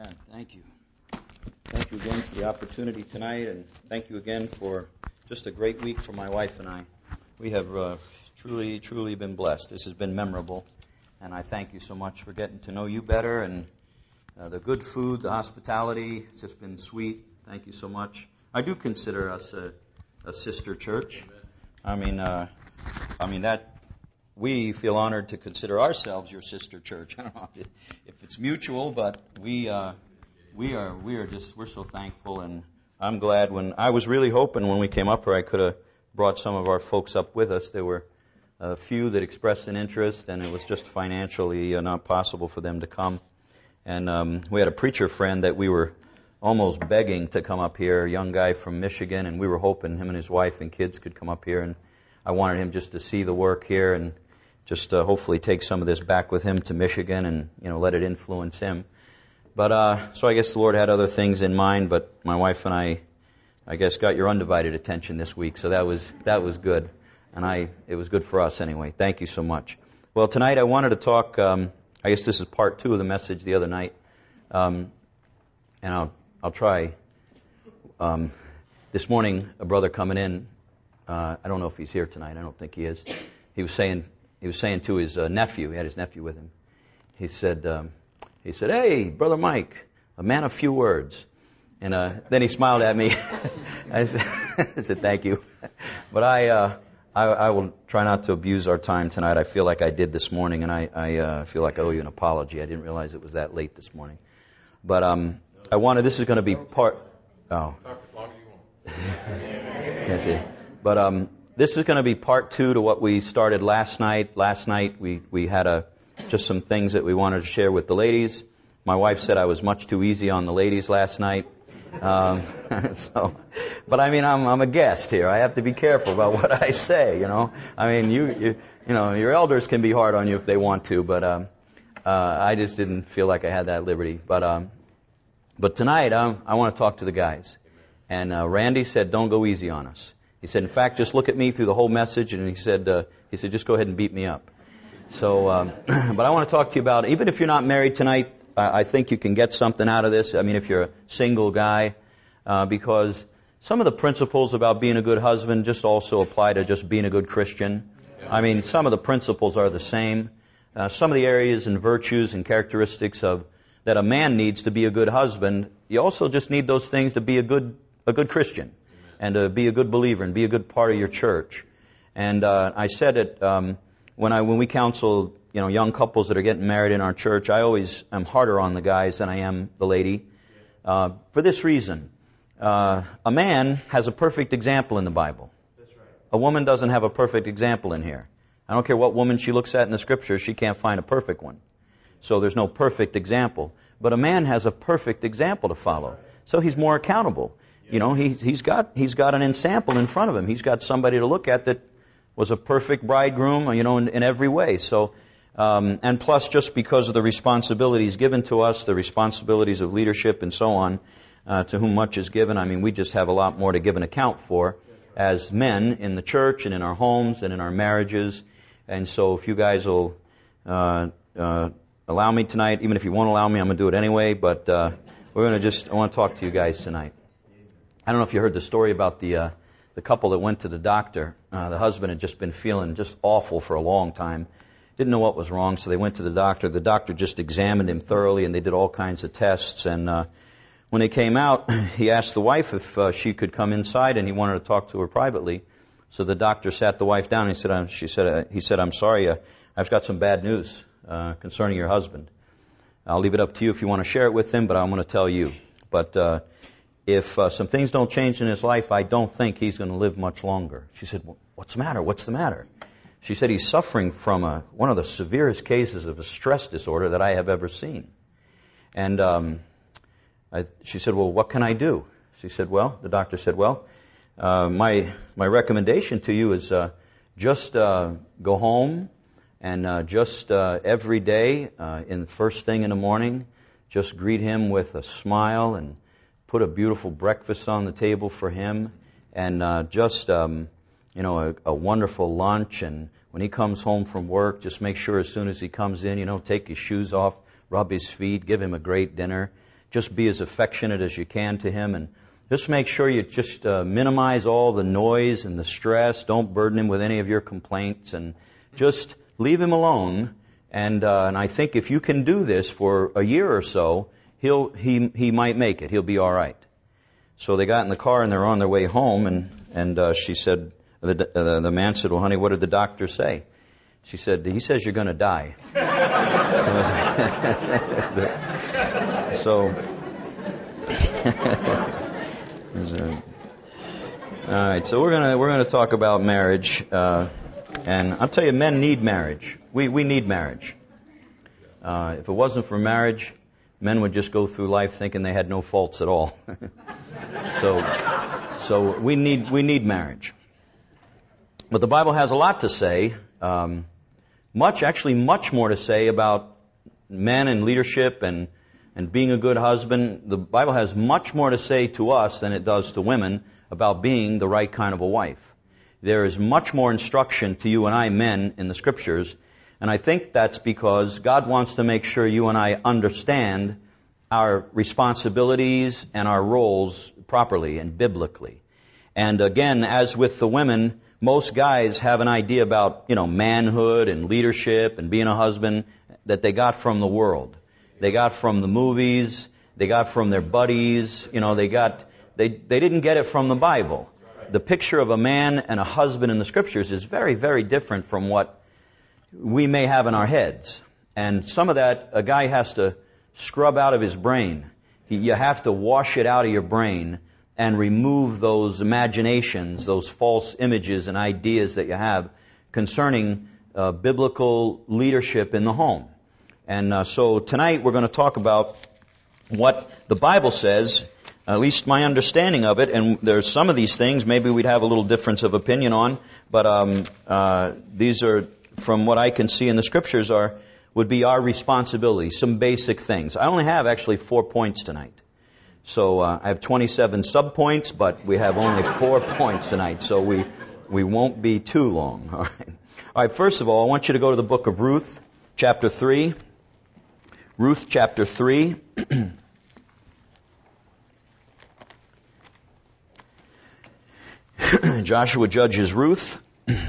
Amen. Thank you. Thank you again for the opportunity tonight, and thank you again for just a great week for my wife and I. We have truly been blessed. This has been memorable, and I thank you so much for getting to know you better, and the good food, the hospitality. It's just been sweet. Thank you so much. I do consider us a sister church. I mean that we feel honored to consider ourselves your sister church. I don't know if it's mutual, but we're so thankful, and I'm glad. When I was really hoping when we came up here, I could have brought some of our folks up with us. There were a few that expressed an interest, and it was just financially not possible for them to come. And we had a preacher friend that we were almost begging to come up here, a young guy from Michigan, and we were hoping him and his wife and kids could come up here. And I wanted him just to see the work here and just hopefully take some of this back with him to Michigan and let it influence him. But so I guess the Lord had other things in mind. But my wife and I guess, got your undivided attention this week, so that was good, and it was good for us anyway. Thank you so much. Well, tonight I wanted to talk. I guess this is part 2 of the message the other night, and I'll try. This morning, a brother coming in. I don't know if he's here tonight. I don't think he is. He was saying to his nephew. He had his nephew with him. He said, "Hey, Brother Mike, a man of few words." And then he smiled at me. I said, "Thank you." But I will try not to abuse our time tonight. I feel like I did this morning, and I feel like I owe you an apology. I didn't realize it was that late this morning. But this is going to be part. Oh. Talk as long as you want. Can't see. But this is going to be part 2 to what we started last night. Last night we had just some things that we wanted to share with the ladies. My wife said I was much too easy on the ladies last night. But I mean, I'm a guest here. I have to be careful about what I say. I mean, your elders can be hard on you if they want to, but I just didn't feel like I had that liberty. But tonight I want to talk to the guys. And Randy said, "Don't go easy on us." He said, "In fact, just look at me through the whole message." And he said, "Just go ahead and beat me up." So, but I want to talk to you about, even if you're not married tonight, I think you can get something out of this. I mean, if you're a single guy, because some of the principles about being a good husband just also apply to just being a good Christian. I mean, some of the principles are the same. Some of the areas and virtues and characteristics that a man needs to be a good husband, you also just need those things to be a good Christian and to be a good believer and be a good part of your church. And I said it when we counsel young couples that are getting married in our church, I always am harder on the guys than I am the lady. For this reason, a man has a perfect example in the Bible. That's right. A woman doesn't have a perfect example in here. I don't care what woman she looks at in the Scriptures, she can't find a perfect one. So there's no perfect example. But a man has a perfect example to follow. So he's more accountable. He's got an ensample in front of him. He's got somebody to look at that was a perfect bridegroom, in every way. So, and plus, just because of the responsibilities given to us, the responsibilities of leadership and so on, to whom much is given, I mean, we just have a lot more to give an account for as men in the church and in our homes and in our marriages. And so if you guys will allow me tonight, even if you won't allow me, I'm going to do it anyway, but I want to talk to you guys tonight. I don't know if you heard the story about the couple that went to the doctor. The husband had just been feeling just awful for a long time. Didn't know what was wrong, so they went to the doctor. The doctor just examined him thoroughly, and they did all kinds of tests. And when they came out, he asked the wife if she could come inside, and he wanted to talk to her privately. So the doctor sat the wife down, and he said, "I'm sorry, I've got some bad news concerning your husband. I'll leave it up to you if you want to share it with him, but I'm going to tell you. But if some things don't change in his life, I don't think he's going to live much longer." She said, "Well, what's the matter? What's the matter?" She said, "He's suffering from one of the severest cases of a stress disorder that I have ever seen." And she said, "Well, what can I do?" The doctor said, "Well, my recommendation to you is just go home and just every day, in first thing in the morning, just greet him with a smile and put a beautiful breakfast on the table for him, and a wonderful lunch. And when he comes home from work, just make sure as soon as he comes in, take his shoes off, rub his feet, give him a great dinner. just be as affectionate as you can to him, and just make sure you just minimize all the noise and the stress. Don't burden him with any of your complaints, and just leave him alone. And I think if you can do this for a year or so, he might make it. He'll be all right. So they got in the car and they're on their way home, and she said, the man said, "Well, honey, what did the doctor say?" She said, "He says you're going to die." So, all right. So we're gonna talk about marriage, and I'll tell you, men need marriage. We need marriage. If it wasn't for marriage, men would just go through life thinking they had no faults at all. So we need marriage. But the Bible has a lot to say, much more to say about men and leadership and being a good husband. The Bible has much more to say to us than it does to women about being the right kind of a wife. There is much more instruction to you and I men in the Scriptures, and I think that's because God wants to make sure you and I understand our responsibilities and our roles properly and biblically. And again, as with the women, most guys have an idea about, manhood and leadership and being a husband that they got from the world. They got from the movies, they got from their buddies, they didn't get it from the Bible. The picture of a man and a husband in the Scriptures is very, very different from what we may have in our heads. And some of that a guy has to scrub out of his brain. You have to wash it out of your brain and remove those imaginations, those false images and ideas that you have concerning biblical leadership in the home. And so tonight we're going to talk about what the Bible says, at least my understanding of it, and there's some of these things maybe we'd have a little difference of opinion on, but these are, from what I can see in the Scriptures, would be our responsibility, some basic things. I only have actually 4 points tonight. So I have 27 sub-points, but we have only 4 points tonight, so we won't be too long. All right, first of all, I want you to go to the book of Ruth, chapter 3. Ruth, chapter 3. Joshua judges Ruth.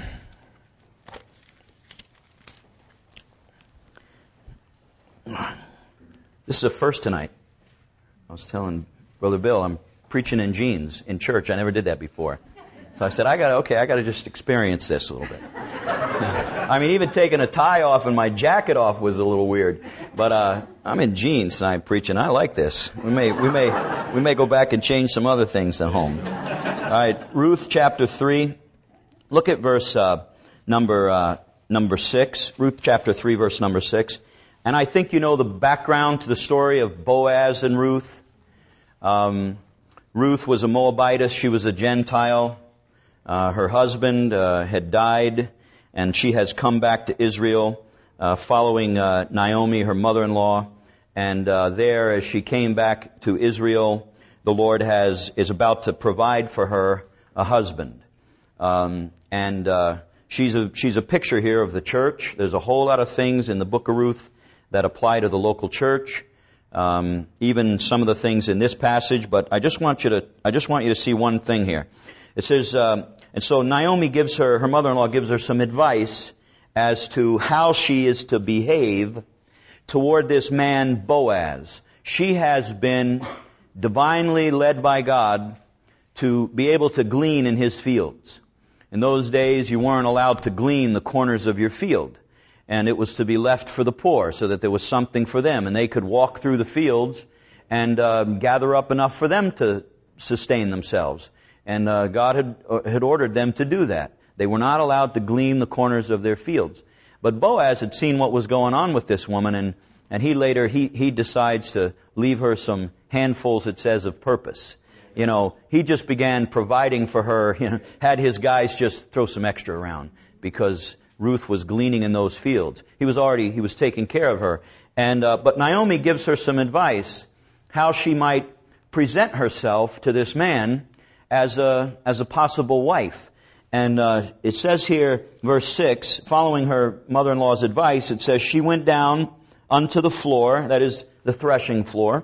This is a first tonight. I was telling Brother Bill, I'm preaching in jeans in church. I never did that before. So I said, I got to just experience this a little bit. I mean, even taking a tie off and my jacket off was a little weird. But I'm in jeans tonight preaching. I like this. We may go back and change some other things at home. All right, Ruth chapter 3. Look at verse number 6. Ruth chapter 3, verse number 6. And I think you know the background to the story of Boaz and Ruth. Ruth was a Moabitess. She was a Gentile. Her husband had died, and she has come back to Israel following Naomi, her mother-in-law. And there, as she came back to Israel, the Lord is about to provide for her a husband. She's a picture here of the church. There's a whole lot of things in the book of Ruth that apply to the local church. Even some of the things in this passage, but I just want you to see one thing here. It says, and so Naomi her mother-in-law gives her some advice as to how she is to behave toward this man Boaz. She has been divinely led by God to be able to glean in his fields. In those days, you weren't allowed to glean the corners of your field. And it was to be left for the poor so that there was something for them. And they could walk through the fields and gather up enough for them to sustain themselves. And God had ordered them to do that. They were not allowed to glean the corners of their fields. But Boaz had seen what was going on with this woman, and he later decides to leave her some handfuls, it says, of purpose. He just began providing for her, had his guys just throw some extra around because Ruth was gleaning in those fields. He was taking care of her. But Naomi gives her some advice how she might present herself to this man as a possible wife. And it says here, verse 6, following her mother-in-law's advice, it says, she went down unto the floor, that is the threshing floor,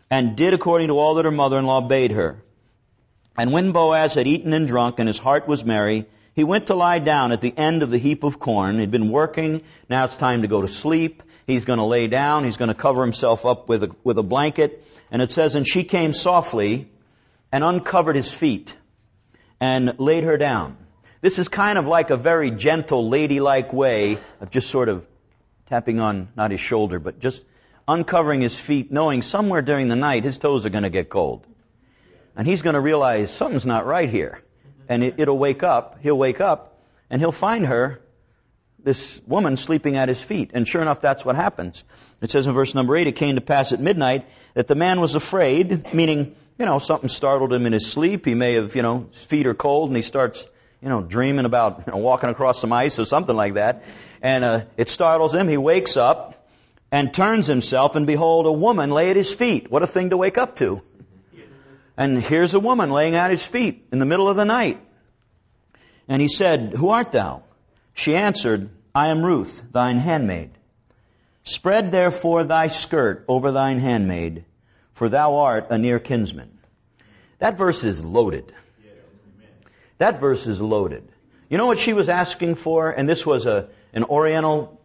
and did according to all that her mother-in-law bade her. And when Boaz had eaten and drunk, and his heart was merry, he went to lie down at the end of the heap of corn. He'd been working. Now it's time to go to sleep. He's going to lay down. He's going to cover himself up with a blanket. And it says, and she came softly and uncovered his feet and laid her down. This is kind of like a very gentle, ladylike way of just sort of tapping on, not his shoulder, but just uncovering his feet, knowing somewhere during the night his toes are going to get cold. And he's going to realize something's not right here. And he'll wake up, and he'll find her, this woman, sleeping at his feet. And sure enough, that's what happens. It says in verse number 8, it came to pass at midnight that the man was afraid, meaning, something startled him in his sleep. He may have, his feet are cold, and he starts, dreaming about walking across some ice or something like that. And it startles him. He wakes up and turns himself, and behold, a woman lay at his feet. What a thing to wake up to. And here's a woman laying at his feet in the middle of the night. And he said, who art thou? She answered, I am Ruth, thine handmaid. Spread therefore thy skirt over thine handmaid, for thou art a near kinsman. That verse is loaded. That verse is loaded. You know what she was asking for? And this was an Oriental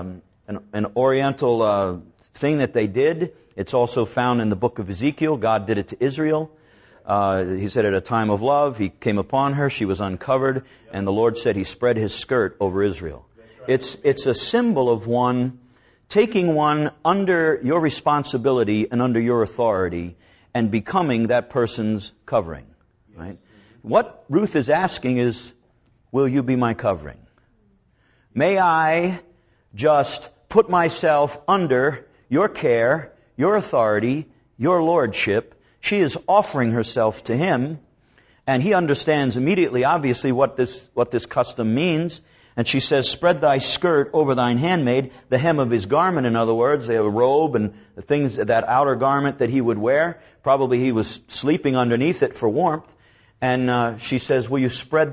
thing that they did. It's also found in the book of Ezekiel. God did it to Israel. He said at a time of love, He came upon her, she was uncovered, and the Lord said He spread His skirt over Israel. It's a symbol of one taking one under your responsibility and under your authority and becoming that person's covering. Right? What Ruth is asking is, will you be my covering? May I just put myself under your care, your authority, your lordship? She is offering herself to him, and he understands immediately, obviously, what this custom means. And she says, spread thy skirt over thine handmaid, the hem of his garment, in other words, the robe and the things, that outer garment that he would wear. Probably he was sleeping underneath it for warmth. And she says, will you spread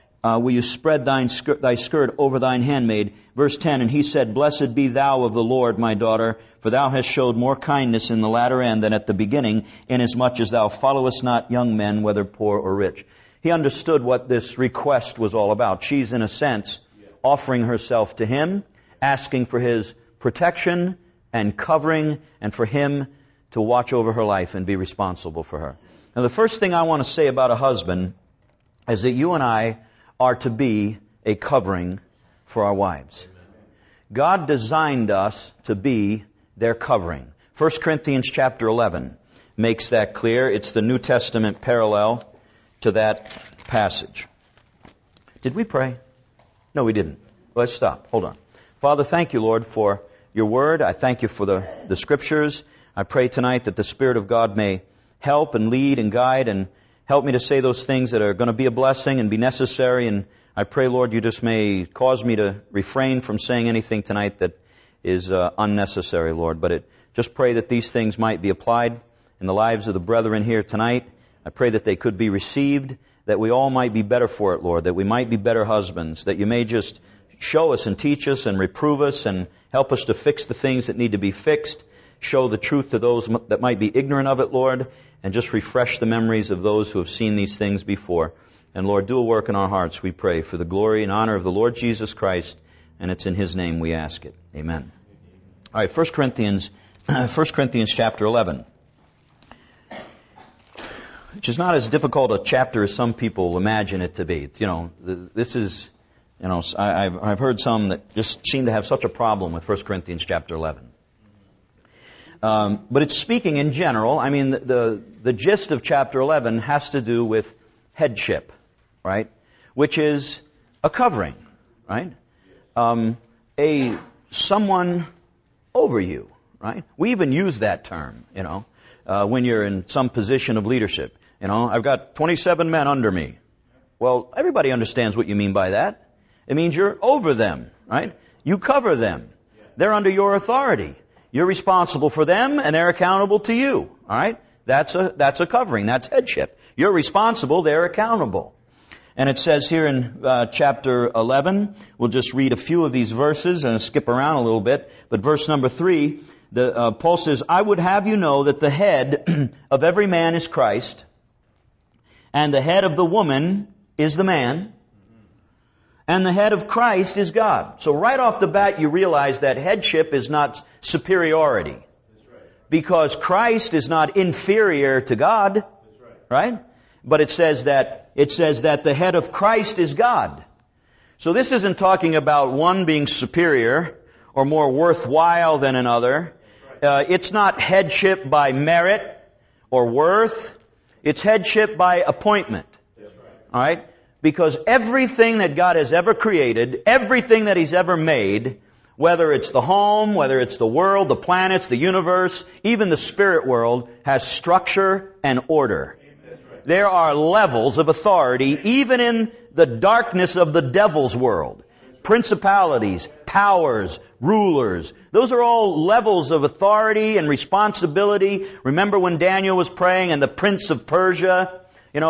thy skirt over thine handmaid? Verse 10, and he said, blessed be thou of the Lord, my daughter, for thou hast showed more kindness in the latter end than at the beginning, inasmuch as thou followest not young men, whether poor or rich. He understood what this request was all about. She's, in a sense, offering herself to him, asking for his protection and covering, and for him to watch over her life and be responsible for her. Now, the first thing I want to say about a husband is that you and I are to be a covering for our wives. God designed us to be their covering. 1 Corinthians chapter 11 makes that clear. It's the New Testament parallel to that passage. Did we pray? No, we didn't. Let's stop. Hold on. Father, thank you, Lord, for your word. I thank you for the scriptures. I pray tonight that the Spirit of God may help and lead and guide and help me to say those things that are going to be a blessing and be necessary. And I pray, Lord, you just may cause me to refrain from saying anything tonight that is unnecessary, Lord. But just pray that these things might be applied in the lives of the brethren here tonight. I pray that they could be received, that we all might be better for it, Lord, that we might be better husbands, that you may just show us and teach us and reprove us and help us to fix the things that need to be fixed, show the truth to those that might be ignorant of it, Lord, and just refresh the memories of those who have seen these things before. And Lord, do a work in our hearts, we pray, for the glory and honor of the Lord Jesus Christ, and it's in His name we ask it. Amen. All right, 1 Corinthians chapter 11. Which is not as difficult a chapter as some people imagine it to be. It's, this is, I've heard some that just seem to have such a problem with 1 Corinthians chapter 11. But it's speaking in general. I mean, the gist of chapter 11 has to do with headship, right? Which is a covering, right? Someone over you, right? We even use that term, when you're in some position of leadership. I've got 27 men under me. Well, everybody understands what you mean by that. It means you're over them, right? You cover them. They're under your authority. You're responsible for them, and they're accountable to you. All right? That's a covering. That's headship. You're responsible. They're accountable. And it says here in chapter 11, we'll just read a few of these verses and skip around a little bit. But verse number 3, Paul says, I would have you know that the head of every man is Christ, and the head of the woman is the man, and the head of Christ is God. So right off the bat you realize that headship is not superiority. Because Christ is not inferior to God. Right? But it says that the head of Christ is God. So this isn't talking about one being superior or more worthwhile than another. It's not headship by merit or worth. It's headship by appointment. All right? Because everything that God has ever created, everything that He's ever made, whether it's the home, whether it's the world, the planets, the universe, even the spirit world, has structure and order. There are levels of authority even in the darkness of the devil's world. Principalities, powers, rulers. Those are all levels of authority and responsibility. Remember when Daniel was praying and the prince of Persia,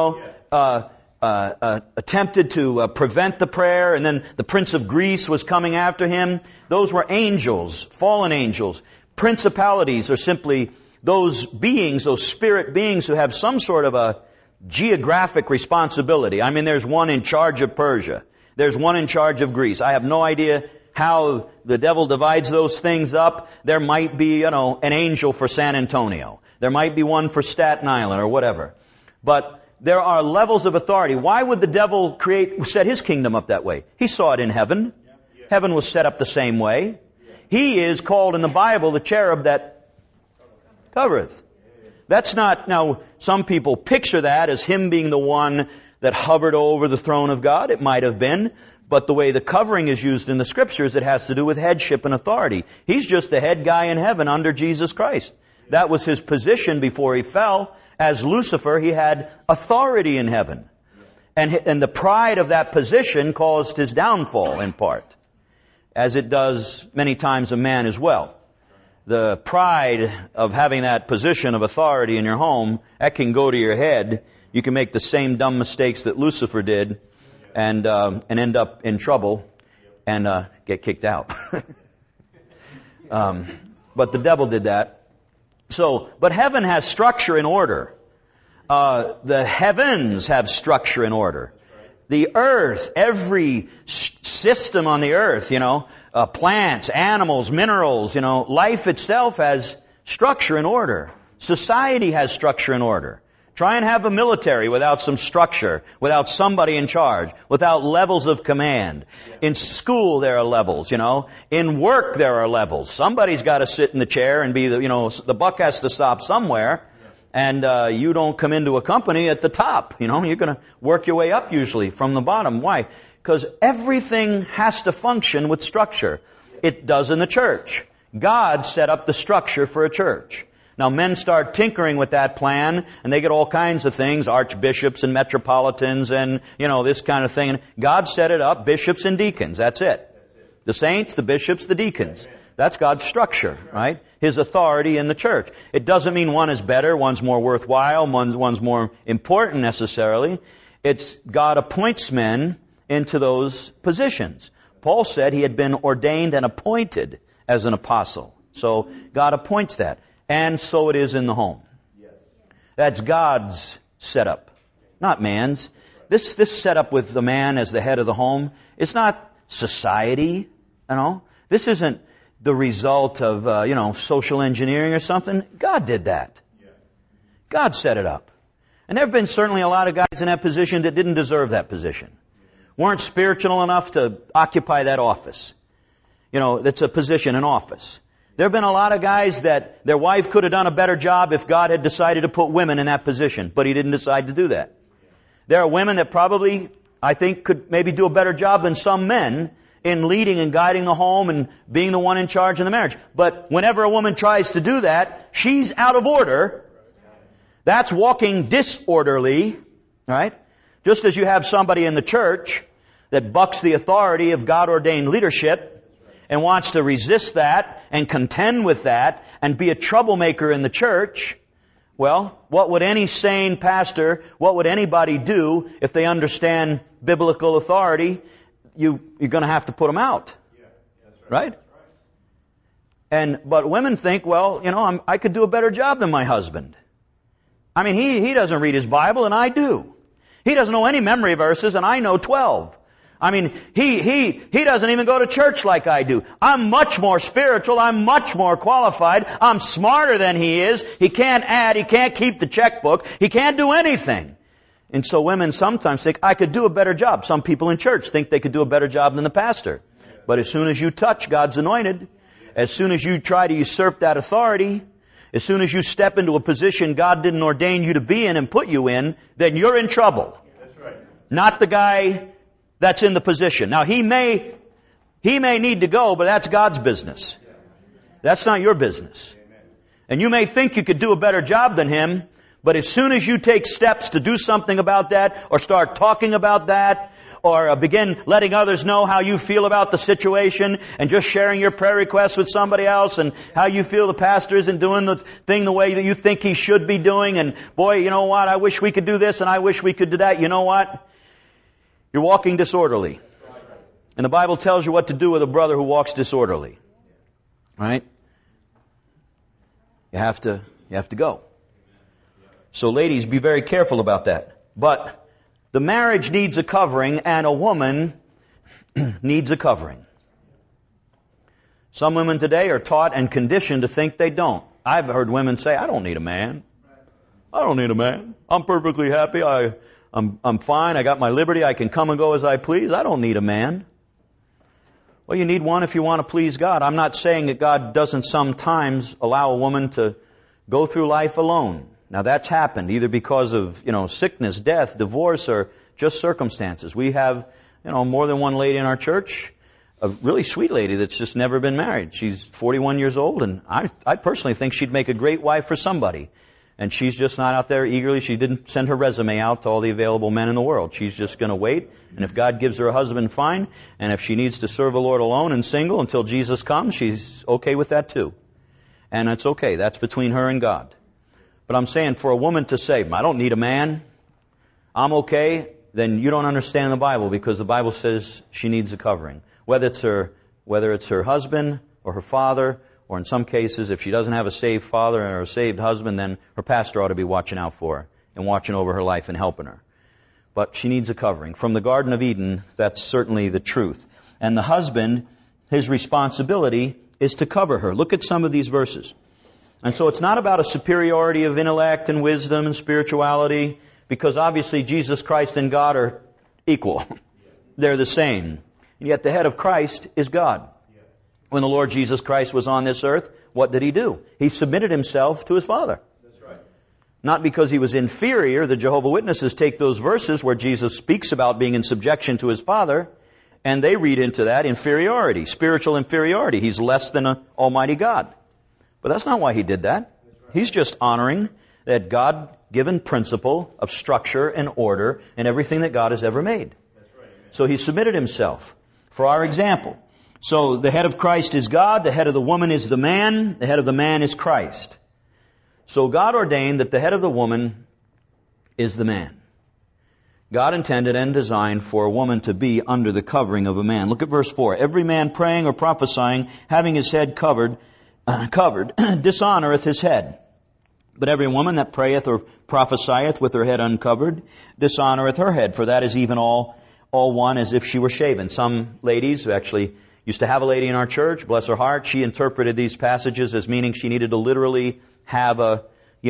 attempted to prevent the prayer, and then the prince of Greece was coming after him. Those were angels, fallen angels. Principalities are simply those beings, those spirit beings who have some sort of a geographic responsibility. I mean, there's one in charge of Persia. There's one in charge of Greece. I have no idea how the devil divides those things up. There might be, an angel for San Antonio. There might be one for Staten Island or whatever. But there are levels of authority. Why would the devil set his kingdom up that way? He saw it in heaven. Heaven was set up the same way. He is called in the Bible the cherub that covereth. That's not, now, some people picture that as Him being the one that hovered over the throne of God. It might have been. But the way the covering is used in the Scriptures, it has to do with headship and authority. He's just the head guy in heaven under Jesus Christ. That was His position before He fell. As Lucifer, He had authority in heaven. And the pride of that position caused his downfall in part, as it does many times a man as well. The pride of having that position of authority in your home, that can go to your head. You can make the same dumb mistakes that Lucifer did and end up in trouble and get kicked out. But the devil did that. But heaven has structure and order. The heavens have structure and order. The earth, every system on the earth, plants, animals, minerals, life itself has structure and order. Society has structure and order. Try and have a military without some structure, without somebody in charge, without levels of command. In school there are levels, In work there are levels. Somebody's got to sit in the chair and be the buck has to stop somewhere. And you don't come into a company at the top. You're going to work your way up usually from the bottom. Why? Because everything has to function with structure. It does in the church. God set up the structure for a church. Now men start tinkering with that plan, and they get all kinds of things, archbishops and metropolitans and, this kind of thing. God set it up, bishops and deacons. That's it. The saints, the bishops, the deacons. That's God's structure, right? His authority in the church. It doesn't mean one is better, one's more worthwhile, one's more important necessarily. It's God appoints men into those positions. Paul said he had been ordained and appointed as an apostle. So God appoints that. And so it is in the home. That's God's setup, not man's. This setup with the man as the head of the home, it's not society, This isn't the result of, social engineering or something. God did that. God set it up. And there have been certainly a lot of guys in that position that didn't deserve that position. Weren't spiritual enough to occupy that office. That's a position, an office. There have been a lot of guys that their wife could have done a better job if God had decided to put women in that position, but He didn't decide to do that. There are women that probably, I think, could maybe do a better job than some men in leading and guiding the home and being the one in charge in the marriage. But whenever a woman tries to do that, she's out of order. That's walking disorderly, right? Just as you have somebody in the church that bucks the authority of God-ordained leadership and wants to resist that and contend with that and be a troublemaker in the church, well, what would any sane pastor, what would anybody do if they understand biblical authority? You're going to have to put them out. Right? But women think, well, I could do a better job than my husband. I mean, he doesn't read his Bible and I do. He doesn't know any memory verses and I know 12. I mean, he doesn't even go to church like I do. I'm much more spiritual. I'm much more qualified. I'm smarter than he is. He can't add. He can't keep the checkbook. He can't do anything. And so women sometimes think, I could do a better job. Some people in church think they could do a better job than the pastor. But as soon as you touch God's anointed, as soon as you try to usurp that authority, as soon as you step into a position God didn't ordain you to be in and put you in, then you're in trouble. That's right. Not the guy that's in the position. Now he may need to go, but that's God's business. That's not your business. And you may think you could do a better job than him, but as soon as you take steps to do something about that, or start talking about that, or begin letting others know how you feel about the situation, and just sharing your prayer requests with somebody else, and how you feel the pastor isn't doing the thing the way that you think he should be doing, and boy, you know what, I wish we could do this, and I wish we could do that. You know what? You're walking disorderly. And the Bible tells you what to do with a brother who walks disorderly. Right? You have to go. So ladies, be very careful about that. But the marriage needs a covering, and a woman needs a covering. Some women today are taught and conditioned to think they don't. I've heard women say, I don't need a man. I don't need a man. I'm perfectly happy. I'm fine. I got my liberty. I can come and go as I please. I don't need a man. Well, you need one if you want to please God. I'm not saying that God doesn't sometimes allow a woman to go through life alone. Now that's happened either because of, sickness, death, divorce, or just circumstances. We have, more than one lady in our church, a really sweet lady that's just never been married. She's 41 years old, and I personally think she'd make a great wife for somebody. And she's just not out there eagerly. She didn't send her resume out to all the available men in the world. She's just going to wait. And if God gives her a husband, fine. And if she needs to serve the Lord alone and single until Jesus comes, she's okay with that too. And it's okay. That's between her and God. But I'm saying for a woman to say, I don't need a man, I'm okay, then you don't understand the Bible, because the Bible says she needs a covering. Whether it's her husband or her father, or in some cases, if she doesn't have a saved father or a saved husband, then her pastor ought to be watching out for her and watching over her life and helping her. But she needs a covering. From the Garden of Eden, that's certainly the truth. And the husband, his responsibility is to cover her. Look at some of these verses. And so it's not about a superiority of intellect and wisdom and spirituality, because obviously Jesus Christ and God are equal. They're the same. And yet the head of Christ is God. When the Lord Jesus Christ was on this earth, what did He do? He submitted Himself to His Father. That's right. Not because He was inferior. The Jehovah's Witnesses take those verses where Jesus speaks about being in subjection to His Father, and they read into that inferiority, spiritual inferiority. He's less than an almighty God. But that's not why He did that. He's just honoring that God-given principle of structure and order in everything that God has ever made. That's right. So He submitted Himself for our example. So the head of Christ is God, the head of the woman is the man, the head of the man is Christ. So God ordained that the head of the woman is the man. God intended and designed for a woman to be under the covering of a man. Look at verse 4. Every man praying or prophesying, having his head covered, dishonoreth his head. But every woman that prayeth or prophesieth with her head uncovered, dishonoreth her head, for that is even all one as if she were shaven. Some ladies who actually used to have a lady in our church, bless her heart, she interpreted these passages as meaning she needed to literally have a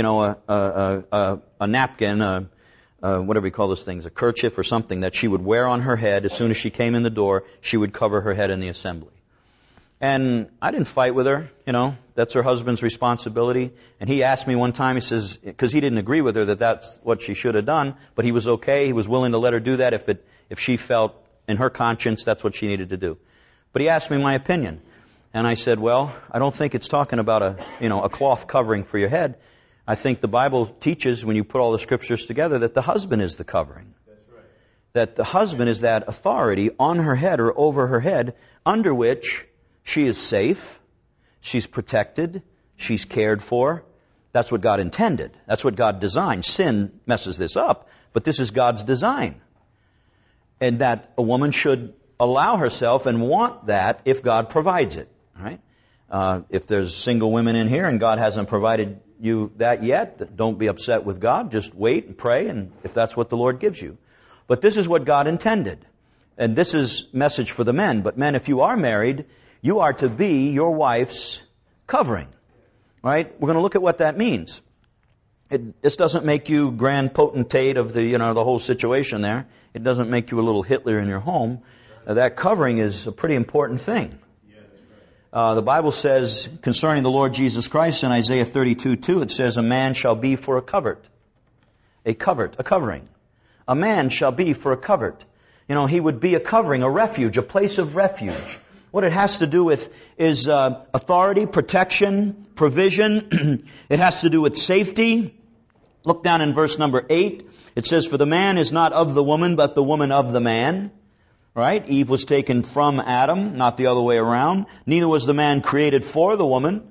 napkin, whatever we call those things, a kerchief or something that she would wear on her head. As soon as she came in the door, she would cover her head in the assembly. And I didn't fight with her, that's her husband's responsibility. And he asked me one time, he says, because he didn't agree with her that that's what she should have done, but he was okay, he was willing to let her do that if she felt in her conscience that's what she needed to do. But he asked me my opinion. And I said, well, I don't think it's talking about a cloth covering for your head. I think the Bible teaches, when you put all the scriptures together, that the husband is the covering. That's right. That the husband is that authority on her head or over her head, under which she is safe, she's protected, she's cared for. That's what God intended. That's what God designed. Sin messes this up, but this is God's design. And that a woman should allow herself and want that if God provides it. All right? If there's single women in here and God hasn't provided you that yet, don't be upset with God. Just wait and pray, and if that's what the Lord gives you. But this is what God intended. And this is message for the men. But men, if you are married, you are to be your wife's covering. Right? We're going to look at what that means. This doesn't make you grand potentate of the whole situation there. It doesn't make you a little Hitler in your home. That covering is a pretty important thing. The Bible says concerning the Lord Jesus Christ in Isaiah 32:2, it says, a man shall be for a covert. A covering. A man shall be for a covert. He would be a covering, a refuge, a place of refuge. What it has to do with is authority, protection, provision. It has to do with safety. Look down in verse number 8. It says, for the man is not of the woman, but the woman of the man. Right? Eve was taken from Adam, not the other way around. Neither was the man created for the woman.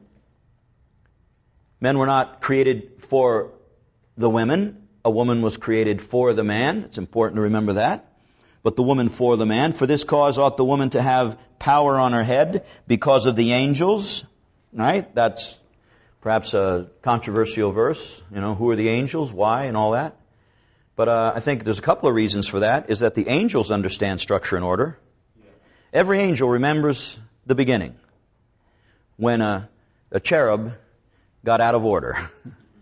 Men were not created for the women. A woman was created for the man. It's important to remember that. But the woman for the man. For this cause ought the woman to have power on her head because of the angels. Right? That's perhaps a controversial verse. Who are the angels? Why? And all that. But I think there's a couple of reasons for that. Is that the angels understand structure and order. Every angel remembers the beginning. When a cherub got out of order.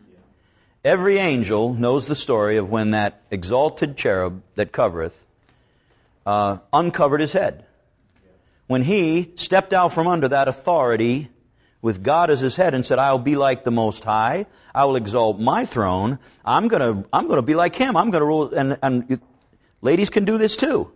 Every angel knows the story of when that exalted cherub that covereth uncovered his head. When he stepped out from under that authority with God as his head and said, I'll be like the Most High. I will exalt my throne. I'm gonna be like him. I'm gonna rule. And ladies can do this too.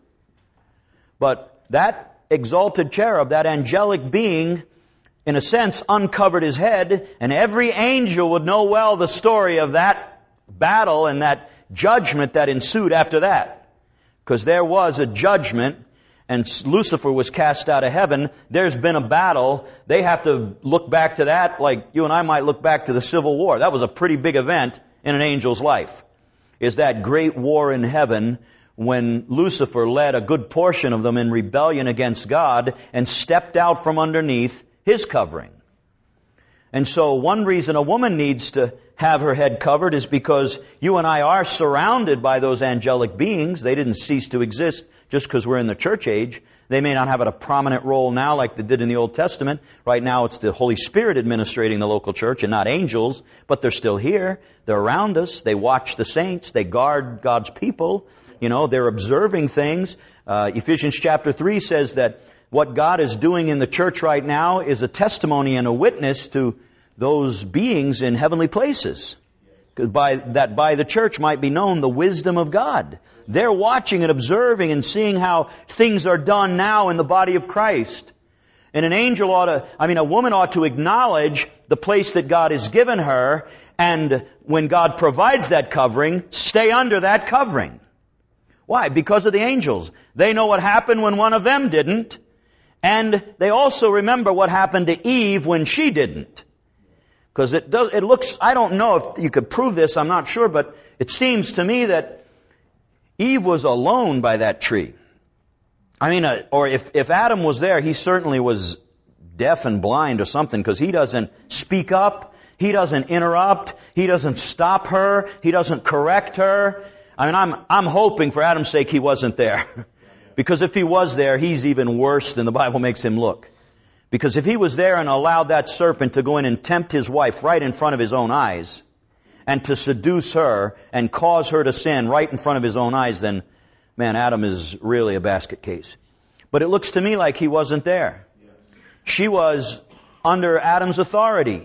But that exalted cherub, that angelic being, in a sense, uncovered his head, and every angel would know well the story of that battle and that judgment that ensued after that. Because there was a judgment, and Lucifer was cast out of heaven. There's been a battle. They have to look back to that like you and I might look back to the Civil War. That was a pretty big event in an angel's life. Is that great war in heaven when Lucifer led a good portion of them in rebellion against God and stepped out from underneath his covering. And so one reason a woman needs to have her head covered is because you and I are surrounded by those angelic beings. They didn't cease to exist just because we're in the church age. They may not have a prominent role now like they did in the Old Testament. Right now it's the Holy Spirit administrating the local church and not angels, but they're still here. They're around us. They watch the saints. They guard God's people. They're observing things. Ephesians chapter 3 says that what God is doing in the church right now is a testimony and a witness to those beings in heavenly places. By the church might be known the wisdom of God. They're watching and observing and seeing how things are done now in the body of Christ. And a woman ought to acknowledge the place that God has given her, and when God provides that covering, stay under that covering. Why? Because of the angels. They know what happened when one of them didn't. And they also remember what happened to Eve when she didn't. Because it looks, I don't know if you could prove this, I'm not sure, but it seems to me that Eve was alone by that tree. Or if Adam was there, he certainly was deaf and blind or something, because he doesn't speak up, he doesn't interrupt, he doesn't stop her, he doesn't correct her. I'm hoping for Adam's sake he wasn't there. Because if he was there, he's even worse than the Bible makes him look. Because if he was there and allowed that serpent to go in and tempt his wife right in front of his own eyes, and to seduce her and cause her to sin right in front of his own eyes, then, man, Adam is really a basket case. But it looks to me like he wasn't there. She was under Adam's authority.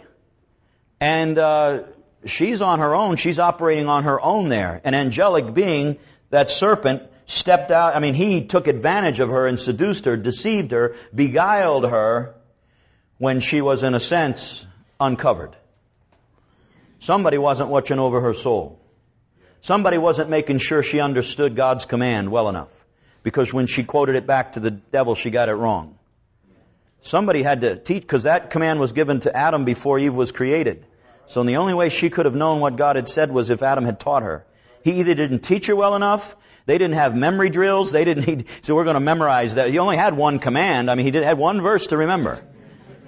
And she's on her own. She's operating on her own there. An angelic being, that serpent, stepped out. He took advantage of her and seduced her, deceived her, beguiled her when she was, in a sense, uncovered. Somebody wasn't watching over her soul. Somebody wasn't making sure she understood God's command well enough. Because when she quoted it back to the devil, she got it wrong. Somebody had to teach, because that command was given to Adam before Eve was created. So the only way she could have known what God had said was if Adam had taught her. He either didn't teach her well enough, they didn't have memory drills, so we're going to memorize that. He only had one command. He had one verse to remember.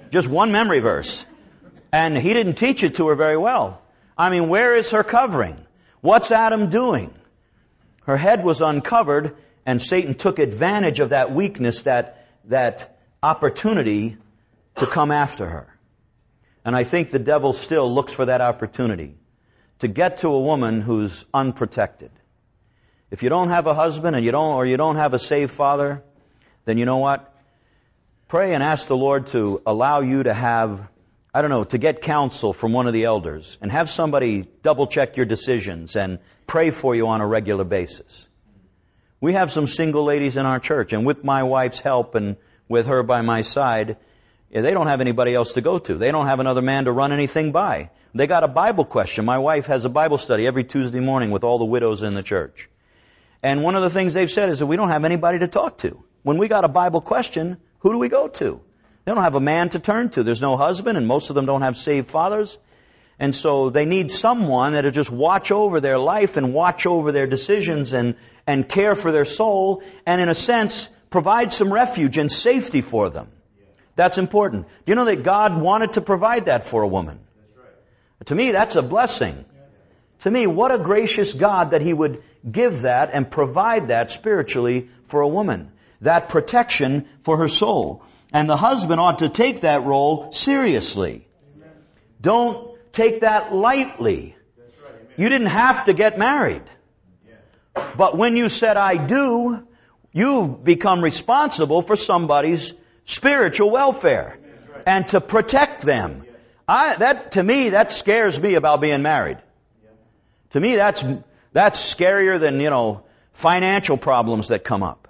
Just one memory verse. And he didn't teach it to her very well. I mean, where is her covering? What's Adam doing? Her head was uncovered, and Satan took advantage of that weakness, that opportunity to come after her. And I think the devil still looks for that opportunity to get to a woman who's unprotected. If you don't have a husband and you don't have a saved father, then you know what? Pray and ask the Lord to allow you to have, to get counsel from one of the elders and have somebody double check your decisions and pray for you on a regular basis. We have some single ladies in our church, and with my wife's help and with her by my side, they don't have anybody else to go to. They don't have another man to run anything by. They got a Bible question. My wife has a Bible study every Tuesday morning with all the widows in the church. And one of the things they've said is that we don't have anybody to talk to. When we got a Bible question, who do we go to? They don't have a man to turn to. There's no husband, and most of them don't have saved fathers. And so they need someone that'll just watch over their life and watch over their decisions and care for their soul, and in a sense, provide some refuge and safety for them. That's important. Do you know that God wanted to provide that for a woman? To me, that's a blessing. To me, what a gracious God that He would give that and provide that spiritually for a woman. That protection for her soul. And the husband ought to take that role seriously. Don't take that lightly. You didn't have to get married. But when you said, I do, you've become responsible for somebody's spiritual welfare and to protect them. To me, that scares me about being married. To me, that's scarier than, financial problems that come up.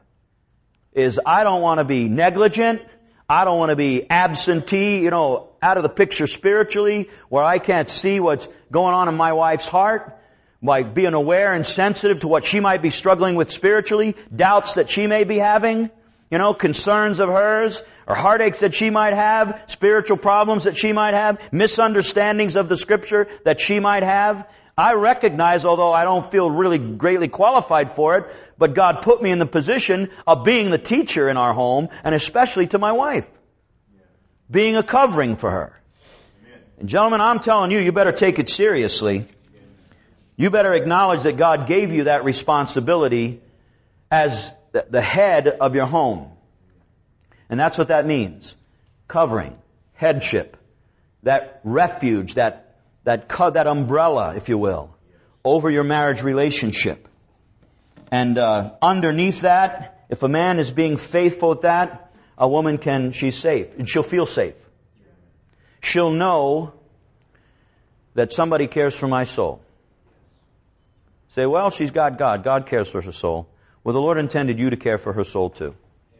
I don't want to be negligent. I don't want to be absentee, out of the picture spiritually, where I can't see what's going on in my wife's heart, by being aware and sensitive to what she might be struggling with spiritually, doubts that she may be having, concerns of hers, or heartaches that she might have, spiritual problems that she might have, misunderstandings of the Scripture that she might have. I recognize, although I don't feel really greatly qualified for it, but God put me in the position of being the teacher in our home, and especially to my wife. Being a covering for her. And gentlemen, I'm telling you, you better take it seriously. You better acknowledge that God gave you that responsibility as the head of your home. And that's what that means. Covering, headship, that refuge, that umbrella, if you will, over your marriage relationship. And underneath that, if a man is being faithful at that, a woman she's safe. And she'll feel safe. She'll know that somebody cares for my soul. Say, well, she's got God. God cares for her soul. Well, the Lord intended you to care for her soul too.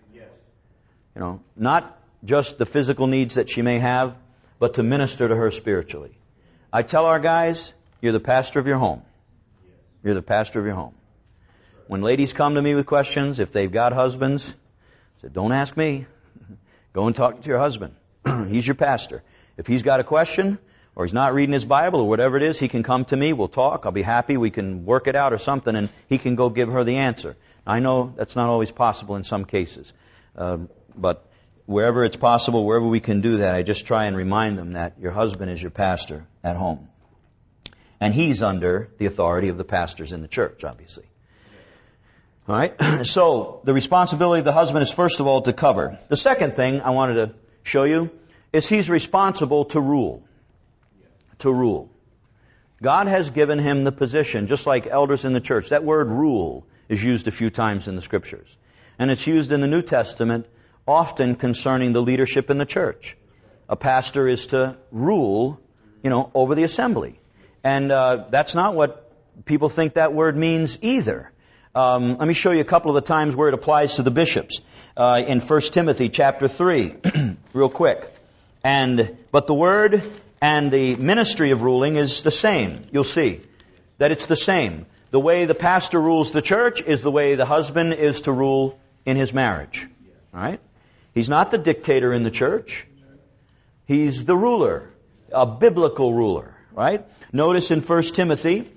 Not just the physical needs that she may have, but to minister to her spiritually. I tell our guys, you're the pastor of your home. You're the pastor of your home. When ladies come to me with questions, if they've got husbands, I say, don't ask me. Go and talk to your husband. He's your pastor. If he's got a question, or he's not reading his Bible, or whatever it is, he can come to me, we'll talk, I'll be happy, we can work it out or something, and he can go give her the answer. I know that's not always possible in some cases. But wherever it's possible, wherever we can do that, I just try and remind them that your husband is your pastor at home. And he's under the authority of the pastors in the church, obviously. All right? So, the responsibility of the husband is first of all to cover. The second thing I wanted to show you is he's responsible to rule. To rule. God has given him the position, just like elders in the church. That word rule is used a few times in the Scriptures. And it's used in the New Testament often concerning the leadership in the church. A pastor is to rule, over the assembly. And that's not what people think that word means either. Let me show you a couple of the times where it applies to the bishops. In 1 Timothy chapter 3, real quick. But the word and the ministry of ruling is the same. You'll see that it's the same. The way the pastor rules the church is the way the husband is to rule in his marriage. All right? He's not the dictator in the church. He's the ruler, a biblical ruler, right? Notice in 1 Timothy,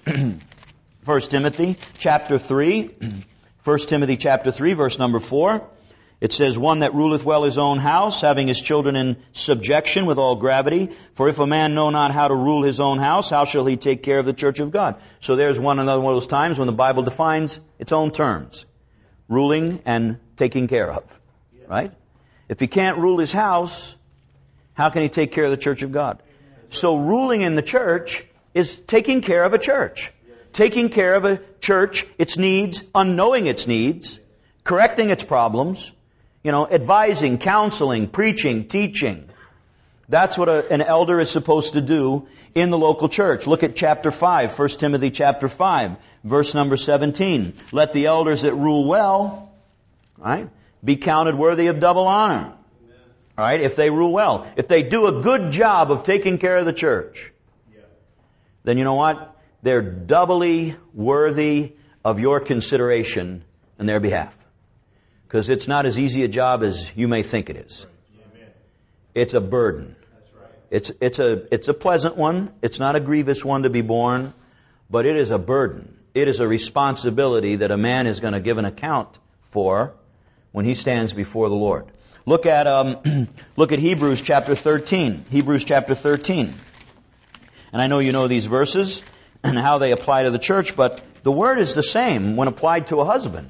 1 Timothy chapter 3, 1 Timothy chapter 3, verse number 4, It says, one that ruleth well his own house, having his children in subjection with all gravity. For if a man know not how to rule his own house, how shall he take care of the church of God? So there's another one of those times when the Bible defines its own terms. Ruling and taking care of. Right? If he can't rule his house, how can he take care of the church of God? So ruling in the church is taking care of a church. Taking care of a church, its needs, unknowing its needs, correcting its problems, advising, counseling, preaching, teaching. That's what an elder is supposed to do in the local church. Look at chapter 5, 1 Timothy chapter 5, verse number 17. Let the elders that rule well, right, be counted worthy of double honor. All right, if they rule well. If they do a good job of taking care of the church, then you know what? They're doubly worthy of your consideration in their behalf. Because it's not as easy a job as you may think it is. It's a burden. It's a pleasant one. It's not a grievous one to be borne, but it is a burden. It is a responsibility that a man is going to give an account for when he stands before the Lord. Look at Hebrews chapter 13. Hebrews chapter 13. And I know you know these verses and how they apply to the church, but the word is the same when applied to a husband.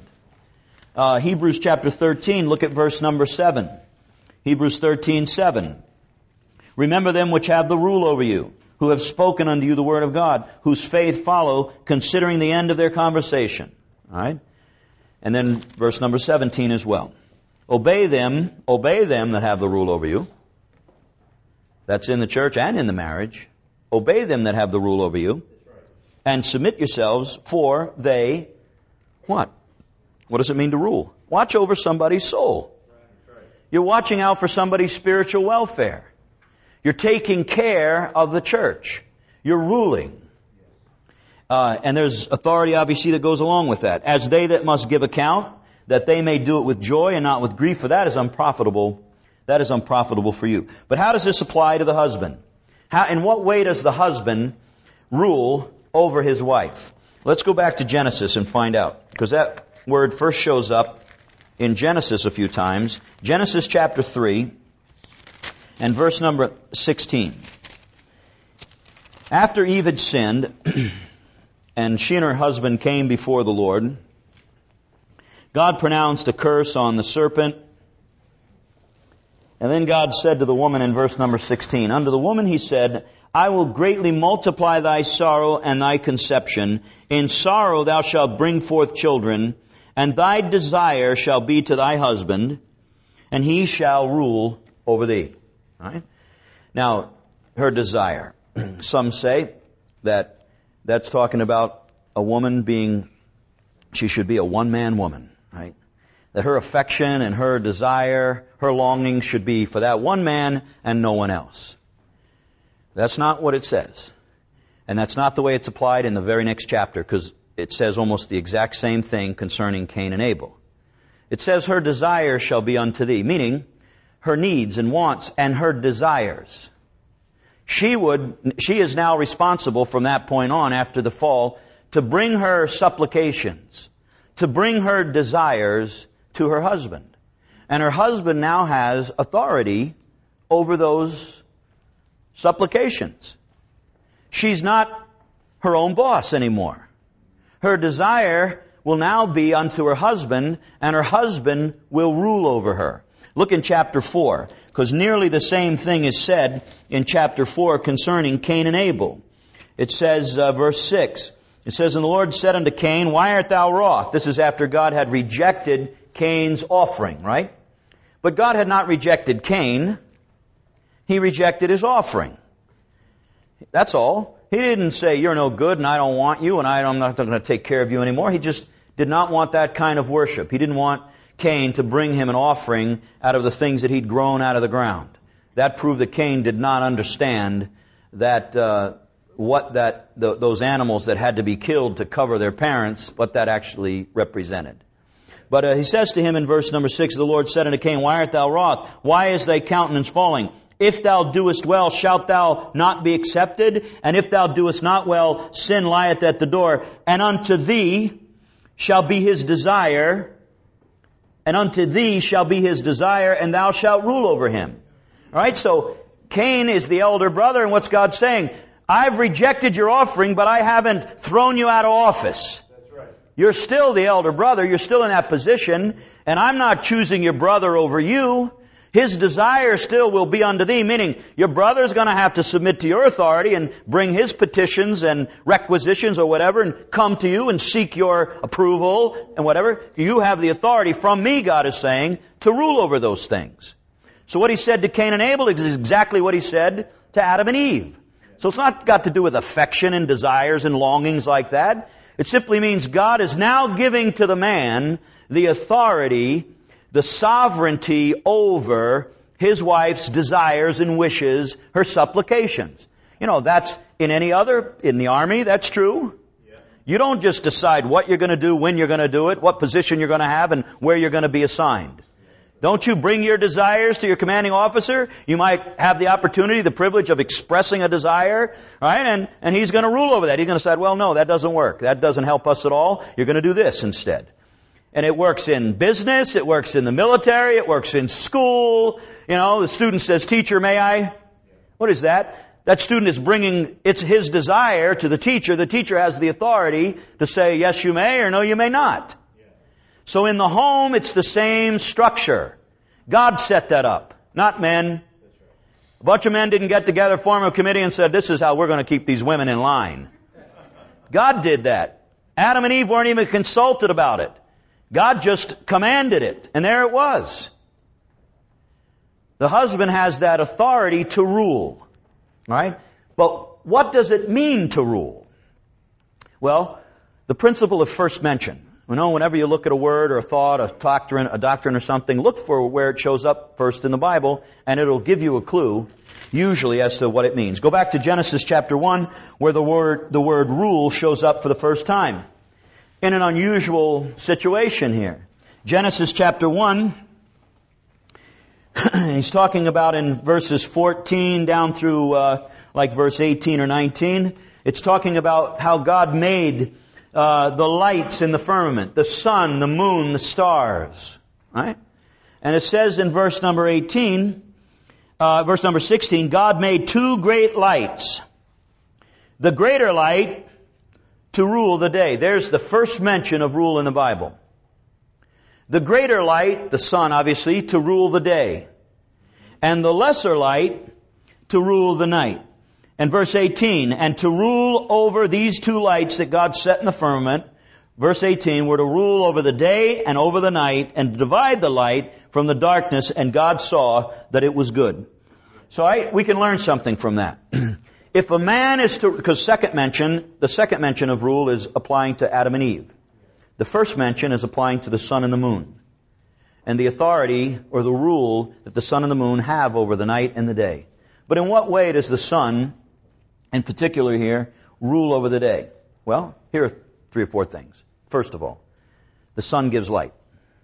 Hebrews chapter 13, look at verse number 7. Hebrews 13:7. Remember them which have the rule over you, who have spoken unto you the word of God, whose faith follow, considering the end of their conversation. All right? And then verse number 17 as well. Obey them that have the rule over you. That's in the church and in the marriage. Obey them that have the rule over you. And submit yourselves, for they, what? What does it mean to rule? Watch over somebody's soul. You're watching out for somebody's spiritual welfare. You're taking care of the church. You're ruling. And there's authority, obviously, that goes along with that. As they that must give account, that they may do it with joy and not with grief, for that is unprofitable. That is unprofitable for you. But how does this apply to the husband? In what way does the husband rule over his wife? Let's go back to Genesis and find out, because that word first shows up in Genesis a few times. Genesis chapter 3 and verse number 16. After Eve had sinned, and she and her husband came before the Lord, God pronounced a curse on the serpent. And then God said to the woman in verse number 16, unto the woman he said, I will greatly multiply thy sorrow and thy conception. In sorrow thou shalt bring forth children, and thy desire shall be to thy husband, and he shall rule over thee. Right? Now, her desire. Some say that that's talking about a woman being, she should be a one-man woman, right? That her affection and her desire, her longing should be for that one man and no one else. That's not what it says. And that's not the way it's applied in the very next chapter, because it says almost the exact same thing concerning Cain and Abel. It says her desire shall be unto thee, meaning her needs and wants and her desires. She is now responsible from that point on after the fall to bring her supplications, to bring her desires to her husband. And her husband now has authority over those supplications. She's not her own boss anymore. Her desire will now be unto her husband, and her husband will rule over her. Look in chapter 4, because nearly the same thing is said in chapter 4 concerning Cain and Abel. It says, verse 6, it says, And the Lord said unto Cain, Why art thou wroth? This is after God had rejected Cain's offering, right? But God had not rejected Cain. He rejected his offering. That's all. He didn't say, you're no good and I don't want you and I'm not going to take care of you anymore. He just did not want that kind of worship. He didn't want Cain to bring him an offering out of the things that he'd grown out of the ground. That proved that Cain did not understand that those animals that had to be killed to cover their parents, what that actually represented. But he says to him in verse number 6, The Lord said unto Cain, Why art thou wroth? Why is thy countenance falling? If thou doest well, shalt thou not be accepted? And if thou doest not well, sin lieth at the door. And unto thee shall be his desire, and unto thee shall be his desire, and thou shalt rule over him. All right, so Cain is the elder brother, and what's God saying? I've rejected your offering, but I haven't thrown you out of office. That's right. You're still the elder brother. You're still in that position, and I'm not choosing your brother over you. His desire still will be unto thee, meaning your brother's going to have to submit to your authority and bring his petitions and requisitions or whatever and come to you and seek your approval and whatever. You have the authority from me, God is saying, to rule over those things. So what he said to Cain and Abel is exactly what he said to Adam and Eve. So it's not got to do with affection and desires and longings like that. It simply means God is now giving to the man the authority, the sovereignty over his wife's desires and wishes, her supplications. You know, that's in the army, that's true. Yeah. You don't just decide what you're going to do, when you're going to do it, what position you're going to have, and where you're going to be assigned. Don't you bring your desires to your commanding officer? You might have the opportunity, the privilege of expressing a desire, right? And he's going to rule over that. He's going to say, well, no, that doesn't work. That doesn't help us at all. You're going to do this instead. And it works in business, it works in the military, it works in school. You know, the student says, teacher, may I? What is that? That student is bringing his desire to the teacher. The teacher has the authority to say, yes, you may, or no, you may not. So in the home, it's the same structure. God set that up, not men. A bunch of men didn't get together, form a committee, and said, this is how we're going to keep these women in line. God did that. Adam and Eve weren't even consulted about it. God just commanded it, and there it was. The husband has that authority to rule. Right? But what does it mean to rule? Well, the principle of first mention. You know, whenever you look at a word or a thought, a doctrine or something, look for where it shows up first in the Bible, and it'll give you a clue, usually, as to what it means. Go back to Genesis chapter 1, where the word rule shows up for the first time. In an unusual situation here. Genesis chapter 1, he's talking about in verses 14 down through like verse 18 or 19. It's talking about how God made the lights in the firmament, the sun, the moon, the stars. Right? And it says in verse number 16, God made two great lights. The greater light to rule the day. There's the first mention of rule in the Bible. The greater light, the sun obviously, to rule the day. And the lesser light to rule the night. And verse 18, and to rule over these two lights that God set in the firmament, verse 18, were to rule over the day and over the night, and to divide the light from the darkness, and God saw that it was good. So we can learn something from that. If a man is to, because the second mention of rule is applying to Adam and Eve. The first mention is applying to the sun and the moon. And the authority or the rule that the sun and the moon have over the night and the day. But in what way does the sun, in particular here, rule over the day? Well, here are 3 or 4 things. First of all, the sun gives light.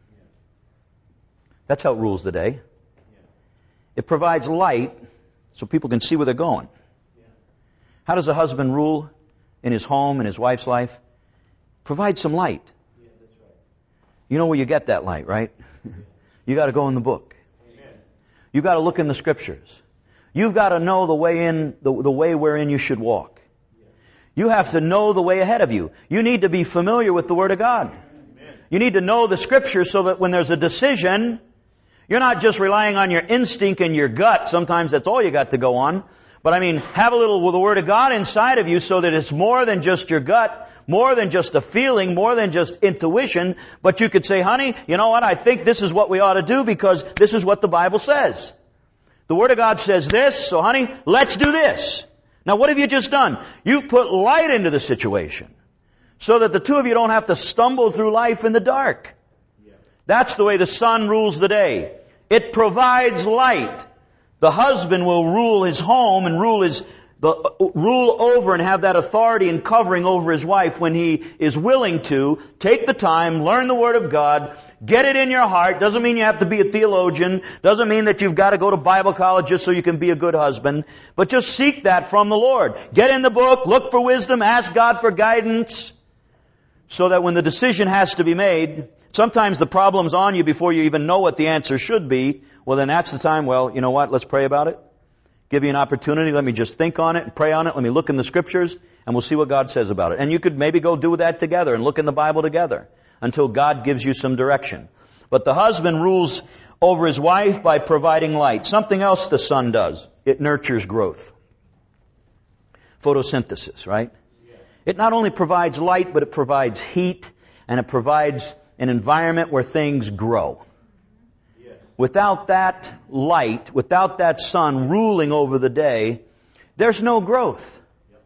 That's how it rules the day. It provides light so people can see where they're going. How does a husband rule in his home, in his wife's life? Provide some light. Yeah, that's right. You know where you get that light, right? You got to go in the book. Amen. You got to look in the scriptures. You've got to know the way wherein you should walk. You have to know the way ahead of you. You need to be familiar with the Word of God. Amen. You need to know the scriptures so that when there's a decision, you're not just relying on your instinct and your gut. Sometimes that's all you got to go on. But I mean, have a little with the Word of God inside of you so that it's more than just your gut, more than just a feeling, more than just intuition. But you could say, honey, you know what? I think this is what we ought to do because this is what the Bible says. The Word of God says this, so honey, let's do this. Now what have you just done? You've put light into the situation so that the two of you don't have to stumble through life in the dark. That's the way the sun rules the day. It provides light. The husband will rule his home and rule over and have that authority and covering over his wife when he is willing to take the time, learn the Word of God, get it in your heart. Doesn't mean you have to be a theologian. Doesn't mean that you've got to go to Bible college just so you can be a good husband. But just seek that from the Lord. Get in the book, look for wisdom, ask God for guidance, so that when the decision has to be made, sometimes the problem's on you before you even know what the answer should be. Well, then that's the time, well, you know what? Let's pray about it. Give you an opportunity. Let me just think on it and pray on it. Let me look in the Scriptures, and we'll see what God says about it. And you could maybe go do that together and look in the Bible together until God gives you some direction. But the husband rules over his wife by providing light. Something else the sun does. It nurtures growth. Photosynthesis, right? It not only provides light, but it provides heat, and it provides an environment where things grow. Without that light, without that sun ruling over the day, there's no growth.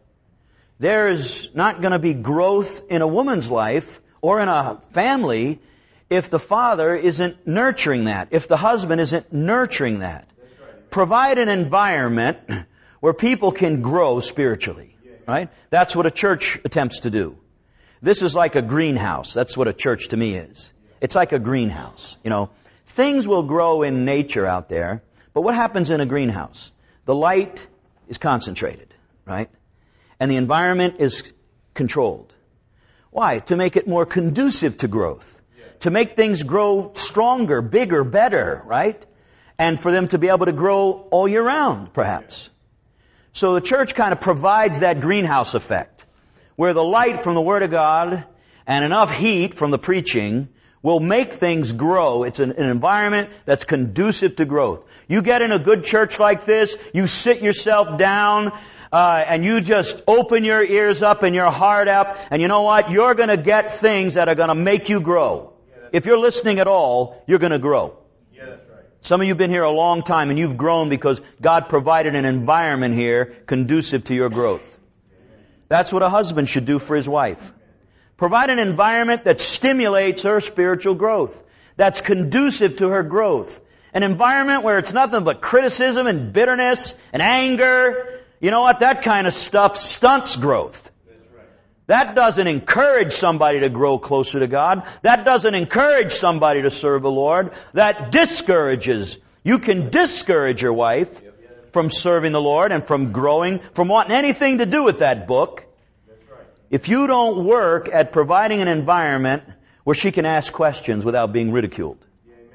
There's not going to be growth in a woman's life or in a family if the father isn't nurturing that, if the husband isn't nurturing that. Provide an environment where people can grow spiritually, right? That's what a church attempts to do. This is like a greenhouse. That's what a church to me is. It's like a greenhouse, you know. Things will grow in nature out there, but what happens in a greenhouse? The light is concentrated, right? And the environment is controlled. Why? To make it more conducive to growth. To make things grow stronger, bigger, better, right? And for them to be able to grow all year round, perhaps. So the church kind of provides that greenhouse effect, where the light from the Word of God and enough heat from the preaching will make things grow. It's an environment that's conducive to growth. You get in a good church like this, you sit yourself down, and you just open your ears up and your heart up, and you know what? You're going to get things that are going to make you grow. If you're listening at all, you're going to grow. Yeah, that's right. Some of you have been here a long time, and you've grown because God provided an environment here conducive to your growth. That's what a husband should do for his wife. Provide an environment that stimulates her spiritual growth, that's conducive to her growth. An environment where it's nothing but criticism and bitterness and anger. You know what? That kind of stuff stunts growth. That doesn't encourage somebody to grow closer to God. That doesn't encourage somebody to serve the Lord. That discourages. You can discourage your wife from serving the Lord and from growing, from wanting anything to do with that book. If you don't work at providing an environment where she can ask questions without being ridiculed.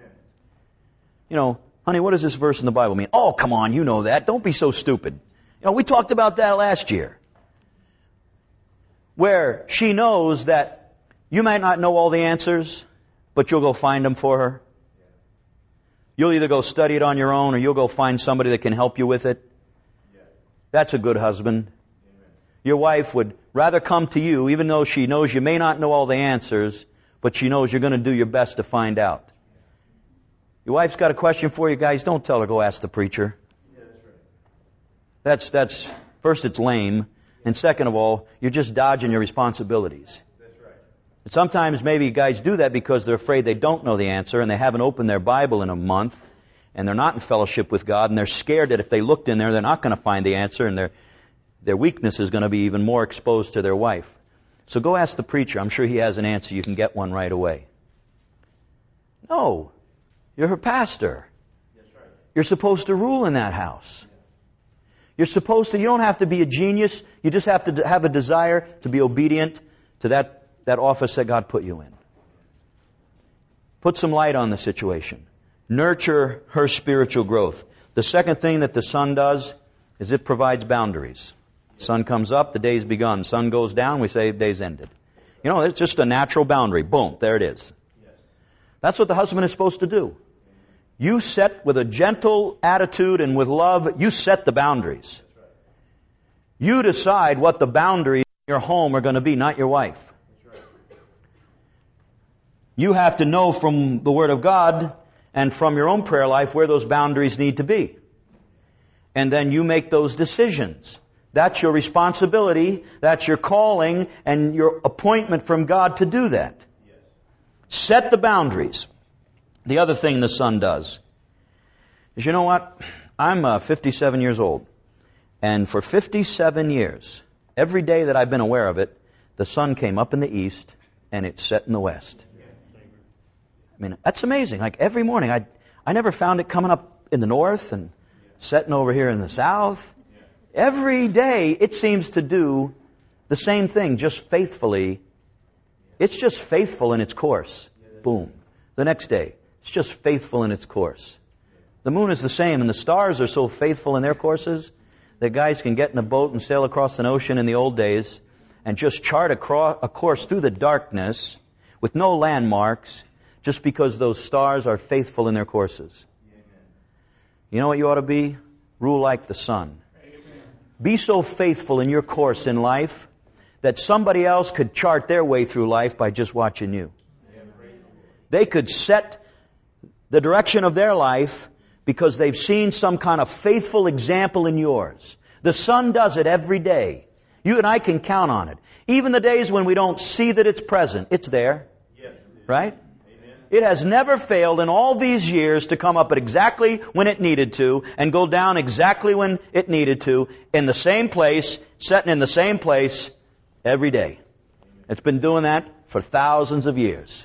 You know, honey, what does this verse in the Bible mean? Oh, come on, you know that. Don't be so stupid. You know, we talked about that last year. Where she knows that you might not know all the answers, but you'll go find them for her. You'll either go study it on your own or you'll go find somebody that can help you with it. That's a good husband. Your wife would rather come to you, even though she knows you may not know all the answers, but she knows you're going to do your best to find out. Your wife's got a question for you, guys. Don't tell her, go ask the preacher. That's first, it's lame. And second of all, you're just dodging your responsibilities. And sometimes maybe guys do that because they're afraid they don't know the answer and they haven't opened their Bible in a month and they're not in fellowship with God and they're scared that if they looked in there, they're not going to find the answer and their weakness is going to be even more exposed to their wife. So go ask the preacher. I'm sure he has an answer. You can get one right away. No. You're her pastor. You're supposed to rule in that house. You're supposed to, you don't have to be a genius. You just have to have a desire to be obedient to that office that God put you in. Put some light on the situation. Nurture her spiritual growth. The second thing that the sun does is it provides boundaries. Sun comes up, the day's begun. Sun goes down, we say the day's ended. You know, it's just a natural boundary. Boom, there it is. That's what the husband is supposed to do. You set with a gentle attitude and with love, you set the boundaries. You decide what the boundaries in your home are going to be, not your wife. You have to know from the Word of God and from your own prayer life where those boundaries need to be. And then you make those decisions. That's your responsibility, that's your calling, and your appointment from God to do that. Set the boundaries. The other thing the sun does is, you know what? I'm 57 years old. And for 57 years, every day that I've been aware of it, the sun came up in the east and it set in the west. I mean, that's amazing. Like every morning, I never found it coming up in the north and setting over here in the south. Every day, it seems to do the same thing, just faithfully. It's just faithful in its course. boom. The next day, it's just faithful in its course. The moon is the same, and the stars are so faithful in their courses that guys can get in a boat and sail across an ocean in the old days and just chart a course through the darkness with no landmarks just because those stars are faithful in their courses. You know what you ought to be? Rule like the sun. Be so faithful in your course in life that somebody else could chart their way through life by just watching you. They could set the direction of their life because they've seen some kind of faithful example in yours. The sun does it every day. You and I can count on it. Even the days when we don't see that it's present, it's there. Right? It has never failed in all these years to come up at exactly when it needed to and go down exactly when it needed to in the same place, setting in the same place every day. It's been doing that for thousands of years.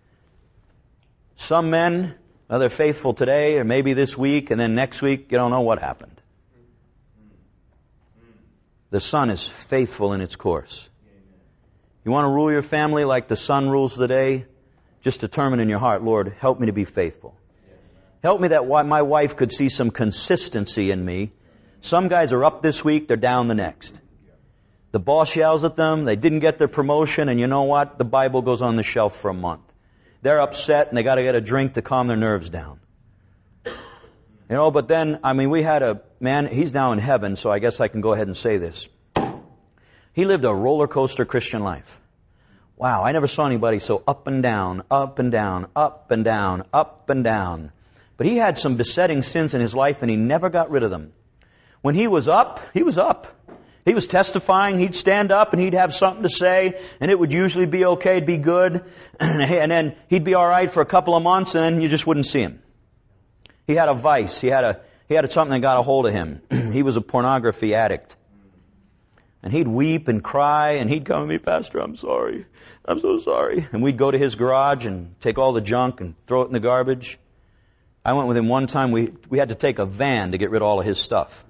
Some men, they're faithful today or maybe this week, and then next week you don't know what happened. The sun is faithful in its course. You want to rule your family like the sun rules the day? Just determine in your heart, Lord, help me to be faithful. Help me that my wife could see some consistency in me. Some guys are up this week, they're down the next. The boss yells at them, they didn't get their promotion, and you know what? The Bible goes on the shelf for a month. They're upset and they got to get a drink to calm their nerves down. You know, but then, we had a man, he's now in heaven, so I guess I can go ahead and say this. He lived a roller coaster Christian life. Wow, I never saw anybody so up and down, up and down, up and down, up and down. But he had some besetting sins in his life and he never got rid of them. When he was up, he was up. He was testifying, he'd stand up and he'd have something to say, and it would usually be okay, it'd be good, and then he'd be alright for a couple of months and then you just wouldn't see him. He had a vice, he had something that got a hold of him. He was a pornography addict. And he'd weep and cry, and he'd come to me, Pastor, I'm sorry. I'm so sorry. And we'd go to his garage and take all the junk and throw it in the garbage. I went with him one time, we had to take a van to get rid of all of his stuff.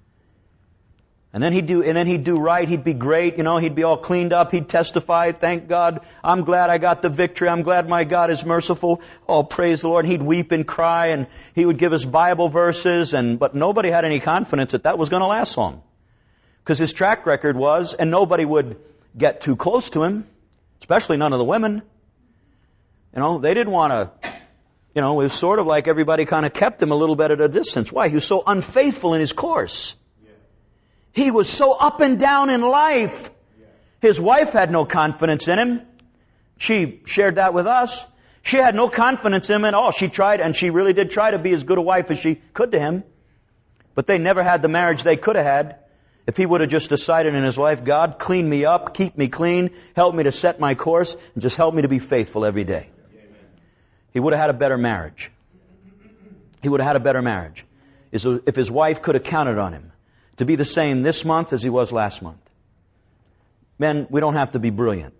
And then he'd do right, he'd be great, he'd be all cleaned up, he'd testify, thank God, I'm glad I got the victory, I'm glad my God is merciful. Oh, praise the Lord. He'd weep and cry, and he would give us Bible verses, but nobody had any confidence that was going to last long. Because his track record was, and nobody would get too close to him, especially none of the women. They didn't want to, it was sort of like everybody kind of kept him a little bit at a distance. Why? He was so unfaithful in his course. He was so up and down in life. His wife had no confidence in him. She shared that with us. She had no confidence in him at all. She tried, and she really did try to be as good a wife as she could to him. But they never had the marriage they could have had. If he would have just decided in his life, God, clean me up, keep me clean, help me to set my course, and just help me to be faithful every day. He would have had a better marriage. He would have had a better marriage. If his wife could have counted on him to be the same this month as he was last month. Men, we don't have to be brilliant.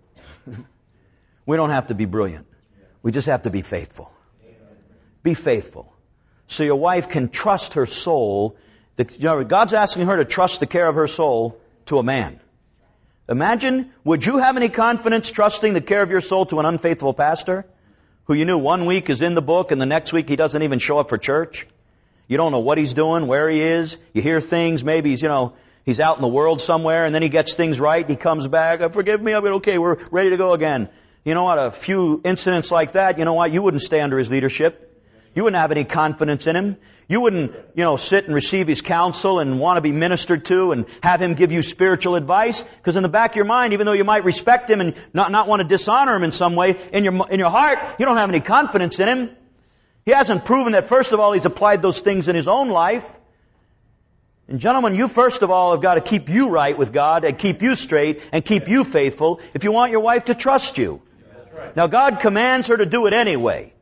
We don't have to be brilliant. We just have to be faithful. Be faithful. So your wife can trust her soul. God's asking her to trust the care of her soul to a man. Imagine, would you have any confidence trusting the care of your soul to an unfaithful pastor who you knew one week is in the book and the next week he doesn't even show up for church? You don't know what he's doing, where he is. You hear things, maybe he's out in the world somewhere and then he gets things right. He comes back, forgive me, I'll be okay, we're ready to go again. You know what, a few incidents like that, you know what, you wouldn't stay under his leadership. You wouldn't have any confidence in him. You wouldn't, sit and receive his counsel and want to be ministered to and have him give you spiritual advice. Because in the back of your mind, even though you might respect him and not want to dishonor him in some way, in your heart, you don't have any confidence in him. He hasn't proven that, first of all, he's applied those things in his own life. And gentlemen, you first of all have got to keep you right with God and keep you straight and keep you faithful if you want your wife to trust you. Now, God commands her to do it anyway.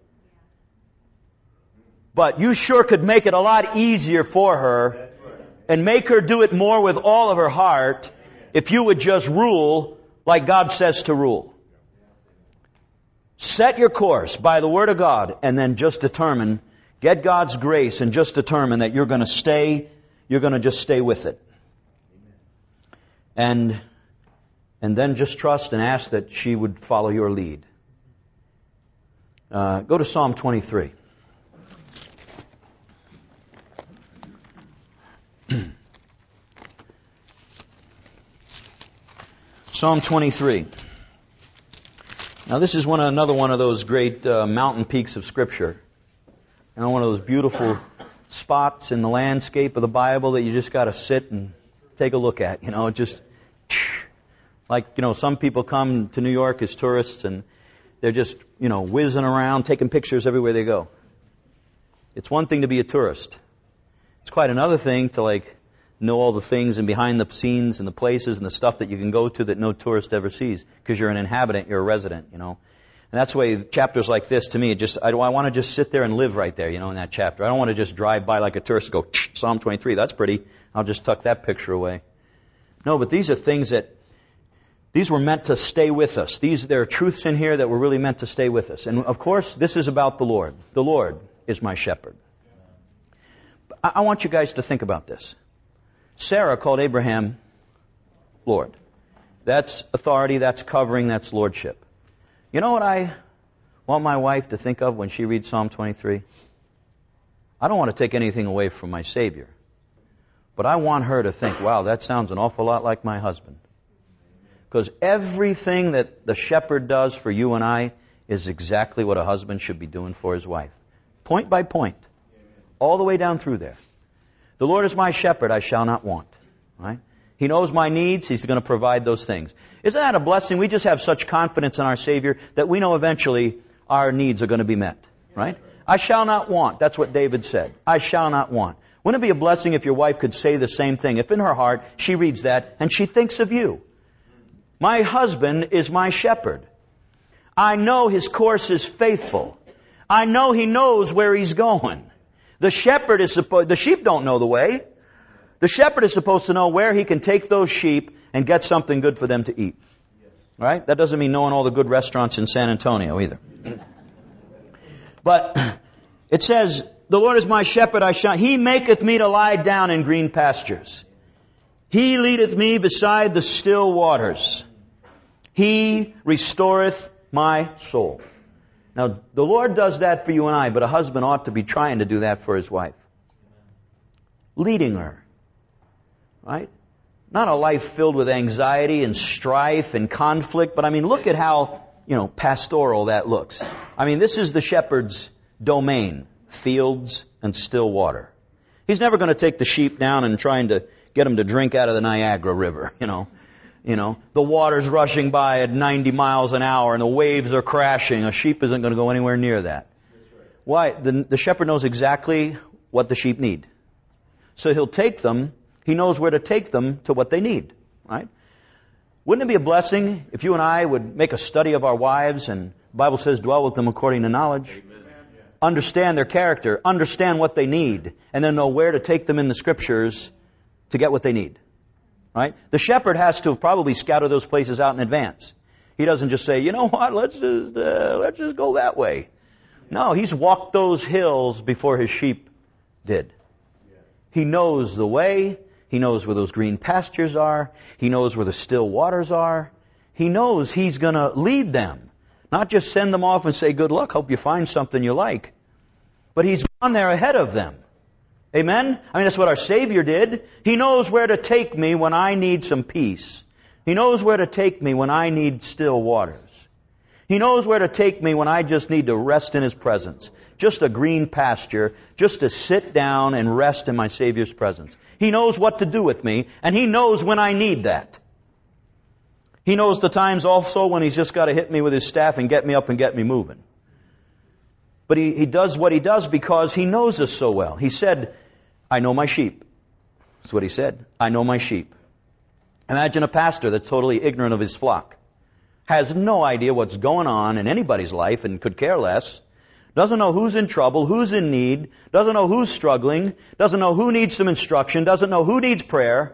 But you sure could make it a lot easier for her and make her do it more with all of her heart if you would just rule like God says to rule. Set your course by the Word of God and then just determine, get God's grace and just determine that you're going to just stay with it. And then just trust and ask that she would follow your lead. Go to Psalm 23. Psalm 23. Now this is another one of those great mountain peaks of Scripture. You know, one of those beautiful spots in the landscape of the Bible that you just got to sit and take a look at. You know, just like, you know, some people come to New York as tourists and they're just, you know, whizzing around, taking pictures everywhere they go. It's one thing to be a tourist. It's quite another thing to, like, know all the things and behind the scenes and the places and the stuff that you can go to that no tourist ever sees because you're an inhabitant, you're a resident, you know. And that's the way chapters like this, to me, I want to just sit there and live right there, you know, in that chapter. I don't want to just drive by like a tourist and go, Psalm 23, that's pretty. I'll just tuck that picture away. No, but these are things these were meant to stay with us. There are truths in here that were really meant to stay with us. And of course, this is about the Lord. The Lord is my shepherd. I want you guys to think about this. Sarah called Abraham Lord. That's authority, that's covering, that's lordship. You know what I want my wife to think of when she reads Psalm 23? I don't want to take anything away from my Savior. But I want her to think, wow, that sounds an awful lot like my husband. Because everything that the shepherd does for you and I is exactly what a husband should be doing for his wife. Point by point. All the way down through there. The Lord is my shepherd, I shall not want. Right? He knows my needs, He's going to provide those things. Isn't that a blessing? We just have such confidence in our Savior that we know eventually our needs are going to be met. Right? I shall not want. That's what David said. I shall not want. Wouldn't it be a blessing if your wife could say the same thing? If in her heart she reads that and she thinks of you. My husband is my shepherd. I know his course is faithful. I know he knows where he's going. The sheep don't know the way. The shepherd is supposed to know where he can take those sheep and get something good for them to eat. Right? That doesn't mean knowing all the good restaurants in San Antonio either. But it says, the Lord is my shepherd, He maketh me to lie down in green pastures. He leadeth me beside the still waters. He restoreth my soul. Now, the Lord does that for you and I, but a husband ought to be trying to do that for his wife. Leading her. Right? Not a life filled with anxiety and strife and conflict, but I mean, look at how, pastoral that looks. I mean, this is the shepherd's domain, fields and still water. He's never going to take the sheep down and trying to get them to drink out of the Niagara River, the water's rushing by at 90 miles an hour and the waves are crashing. A sheep isn't going to go anywhere near that. Why? The shepherd knows exactly what the sheep need. So he'll take them. He knows where to take them to what they need. Right? Wouldn't it be a blessing if you and I would make a study of our wives, and the Bible says dwell with them according to knowledge? Amen. Understand their character, understand what they need, and then know where to take them in the Scriptures to get what they need. Right? The shepherd has to probably scatter those places out in advance. He doesn't just say, you know what, let's just go that way. No, he's walked those hills before his sheep did. He knows the way. He knows where those green pastures are. He knows where the still waters are. He knows he's going to lead them. Not just send them off and say, good luck, hope you find something you like. But he's gone there ahead of them. Amen? I mean, that's what our Savior did. He knows where to take me when I need some peace. He knows where to take me when I need still waters. He knows where to take me when I just need to rest in His presence. Just a green pasture, just to sit down and rest in my Savior's presence. He knows what to do with me, and He knows when I need that. He knows the times also when He's just got to hit me with His staff and get me up and get me moving. But he does what He does because He knows us so well. He said, I know my sheep. That's what He said. I know my sheep. Imagine a pastor that's totally ignorant of his flock. Has no idea what's going on in anybody's life and could care less. Doesn't know who's in trouble, who's in need. Doesn't know who's struggling. Doesn't know who needs some instruction. Doesn't know who needs prayer.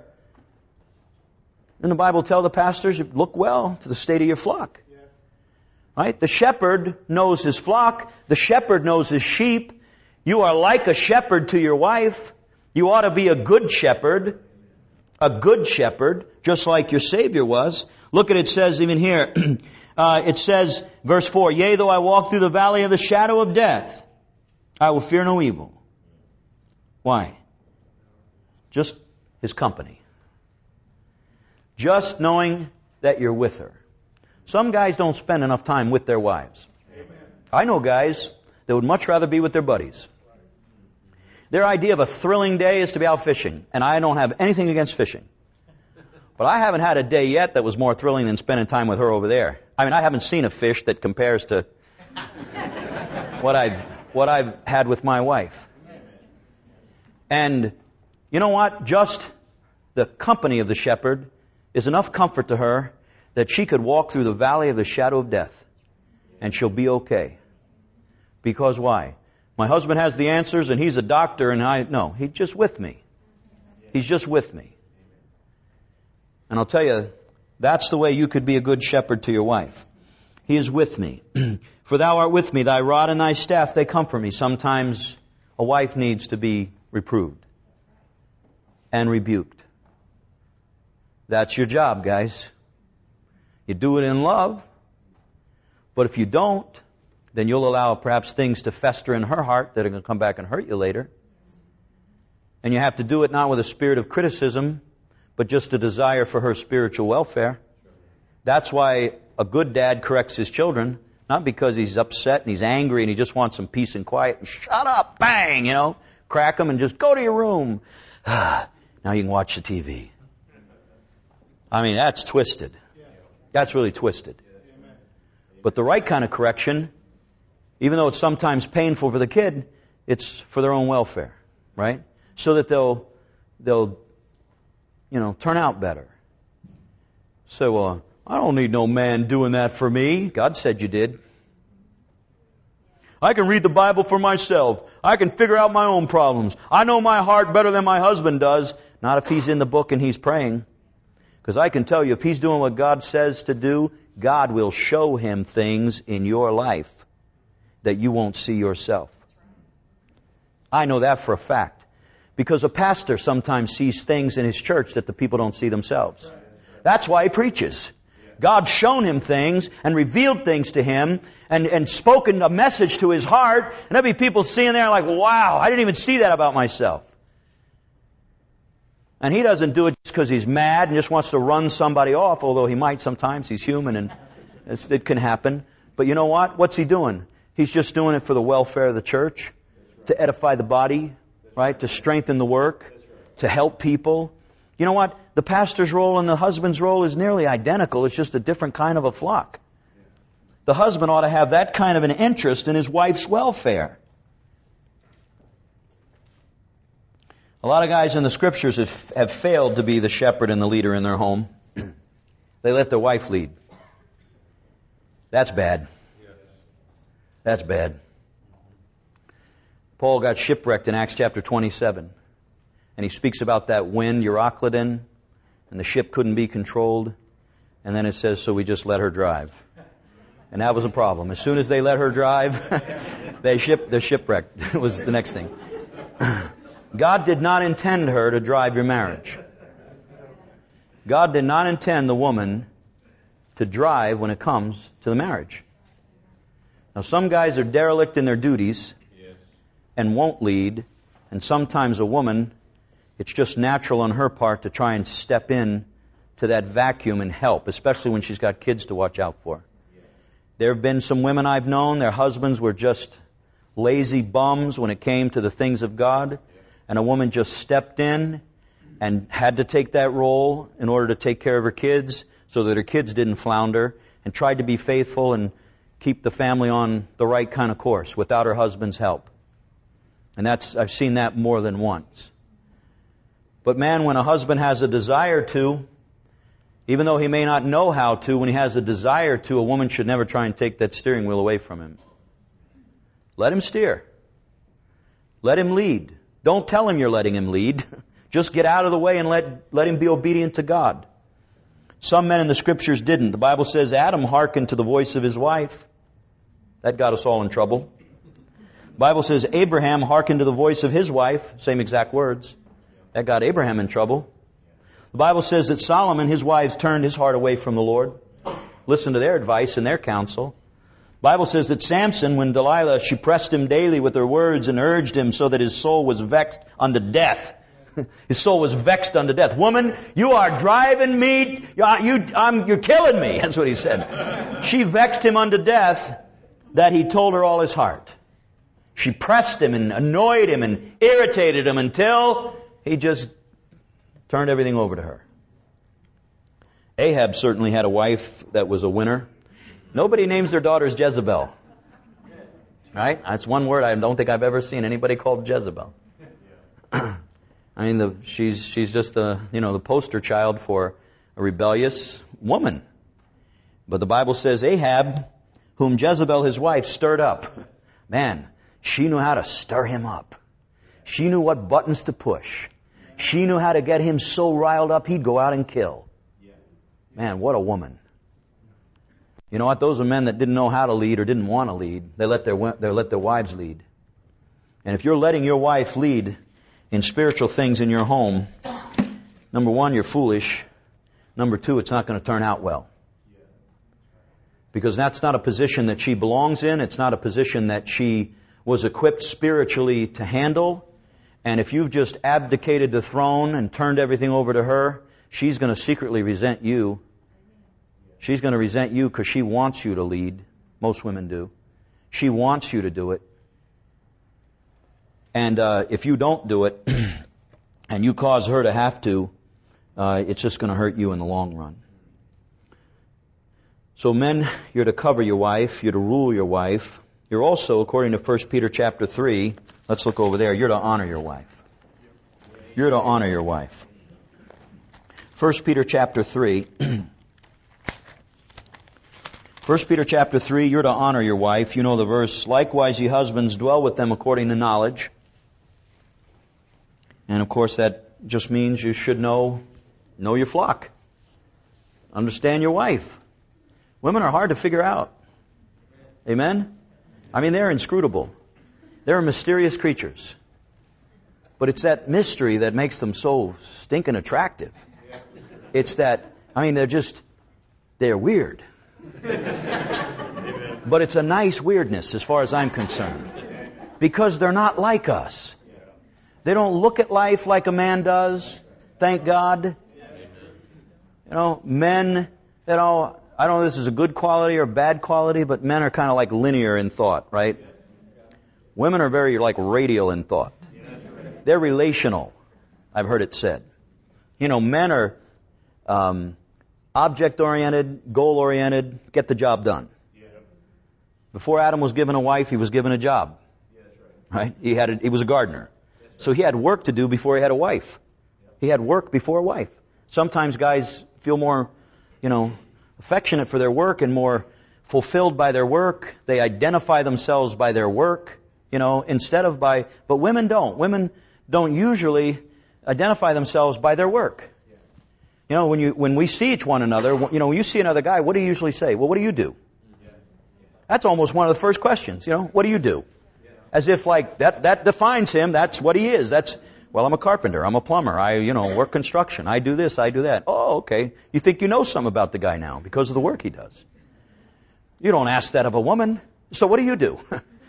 And the Bible tells the pastors, look well to the state of your flock. Right? The shepherd knows his flock. The shepherd knows his sheep. You are like a shepherd to your wife. You ought to be a good shepherd. A good shepherd, just like your Savior was. Look at it says even here, It says, verse 4, yea, though I walk through the valley of the shadow of death, I will fear no evil. Why? Just His company. Just knowing that you're with her. Some guys don't spend enough time with their wives. Amen. I know guys that would much rather be with their buddies. Their idea of a thrilling day is to be out fishing. And I don't have anything against fishing. But I haven't had a day yet that was more thrilling than spending time with her over there. I mean, I haven't seen a fish that compares to what I've had with my wife. And you know what? Just the company of the shepherd is enough comfort to her that she could walk through the valley of the shadow of death and she'll be okay. Because why? My husband has the answers and he's a doctor and no, he's just with me. He's just with me. And I'll tell you, that's the way you could be a good shepherd to your wife. He is with me. For thou art with me, thy rod and thy staff, they comfort me. Sometimes a wife needs to be reproved and rebuked. That's your job, guys. You do it in love. But if you don't, then you'll allow perhaps things to fester in her heart that are going to come back and hurt you later. And you have to do it not with a spirit of criticism, but just a desire for her spiritual welfare. That's why a good dad corrects his children, not because he's upset and he's angry and he just wants some peace and quiet and shut up, bang, crack them and just go to your room. Now you can watch the TV. I mean, that's twisted. That's really twisted. But the right kind of correction, even though it's sometimes painful for the kid, it's for their own welfare, right? So that they'll turn out better. So, well, I don't need no man doing that for me. God said you did. I can read the Bible for myself. I can figure out my own problems. I know my heart better than my husband does. Not if he's in the book and he's praying. Because I can tell you, if he's doing what God says to do, God will show him things in your life that you won't see yourself. I know that for a fact. Because a pastor sometimes sees things in his church that the people don't see themselves. That's why he preaches. God's shown him things and revealed things to him and spoken a message to his heart. And there'll be people seeing there like, wow, I didn't even see that about myself. And he doesn't do it just because he's mad and just wants to run somebody off, although he might sometimes. He's human and it can happen. But you know what? What's he doing? He's just doing it for the welfare of the church, to edify the body, right? To strengthen the work, to help people. You know what? The pastor's role and the husband's role is nearly identical. It's just a different kind of a flock. The husband ought to have that kind of an interest in his wife's welfare. A lot of guys in the scriptures have failed to be the shepherd and the leader in their home. They let their wife lead. That's bad. That's bad. Paul got shipwrecked in Acts chapter 27. And he speaks about that wind, Euroclydon, and the ship couldn't be controlled. And then it says, so we just let her drive. And that was a problem. As soon as they let her drive, they're shipwrecked. It was the next thing. God did not intend her to drive your marriage. God did not intend the woman to drive when it comes to the marriage. Now, some guys are derelict in their duties and won't lead. And sometimes a woman, it's just natural on her part to try and step in to that vacuum and help, especially when she's got kids to watch out for. There have been some women I've known, their husbands were just lazy bums when it came to the things of God. And a woman just stepped in and had to take that role in order to take care of her kids so that her kids didn't flounder, and tried to be faithful and keep the family on the right kind of course without her husband's help. And I've seen that more than once. But man, when a husband has a desire to, even though he may not know how to, when he has a desire to, a woman should never try and take that steering wheel away from him. Let him steer. Let him lead. Don't tell him you're letting him lead. Just get out of the way and let him be obedient to God. Some men in the Scriptures didn't. The Bible says Adam hearkened to the voice of his wife. That got us all in trouble. The Bible says Abraham hearkened to the voice of his wife. Same exact words. That got Abraham in trouble. The Bible says that Solomon, his wives, turned his heart away from the Lord. listen to their advice and their counsel. The Bible says that Samson, when Delilah, she pressed him daily with her words and urged him so that his soul was vexed unto death. His soul was vexed unto death. Woman, you are driving me, you're killing me. That's what he said. She vexed him unto death that he told her all his heart. She pressed him and annoyed him and irritated him until he just turned everything over to her. Ahab certainly had a wife that was a winner. Nobody names their daughters Jezebel. Right? That's one word I don't think I've ever seen anybody called Jezebel. I mean, she's just the poster child for a rebellious woman. But the Bible says Ahab, whom Jezebel his wife stirred up. Man, she knew how to stir him up. She knew what buttons to push. She knew how to get him so riled up he'd go out and kill. Man, what a woman. You know what? Those are men that didn't know how to lead or didn't want to lead. They let their wives lead. And if you're letting your wife lead in spiritual things in your home, number one, you're foolish. Number two, it's not going to turn out well. Because that's not a position that she belongs in. It's not a position that she was equipped spiritually to handle. And if you've just abdicated the throne and turned everything over to her, she's going to secretly resent you. She's going to resent you because she wants you to lead. Most women do. She wants you to do it. And if you don't do it, and you cause her to have to, it's just going to hurt you in the long run. So men, you're to cover your wife. You're to rule your wife. You're also, according to 1 Peter chapter 3, let's look over there, you're to honor your wife. You're to honor your wife. 1 Peter chapter 3. 1 Peter chapter 3, you're to honor your wife. You know the verse, likewise ye husbands dwell with them according to knowledge. And of course that just means you should know your flock. Understand your wife. Women are hard to figure out. Amen? I mean, they're inscrutable. They're mysterious creatures. But it's that mystery that makes them so stinking attractive. It's that, they're weird. But it's a nice weirdness as far as I'm concerned. Because they're not like us. They don't look at life like a man does. Thank God. Men, I don't know if this is a good quality or bad quality, but men are kind of like linear in thought, right? Women are very radial in thought. They're relational, I've heard it said. Men are object-oriented, goal-oriented, get the job done. Before Adam was given a wife, he was given a job. Right? He was a gardener. So he had work to do before he had a wife. He had work before a wife. Sometimes guys feel more, affectionate for their work and more fulfilled by their work. They identify themselves by their work, instead of by... But women don't. Women don't usually identify themselves by their work. When we see one another, when you see another guy, what do you usually say? Well, what do you do? That's almost one of the first questions. What do you do? As if that defines him. That's what he is. I'm a carpenter. I'm a plumber. I work construction. I do this. I do that. Oh, okay. You think you know something about the guy now because of the work he does. You don't ask that of a woman. So what do you do?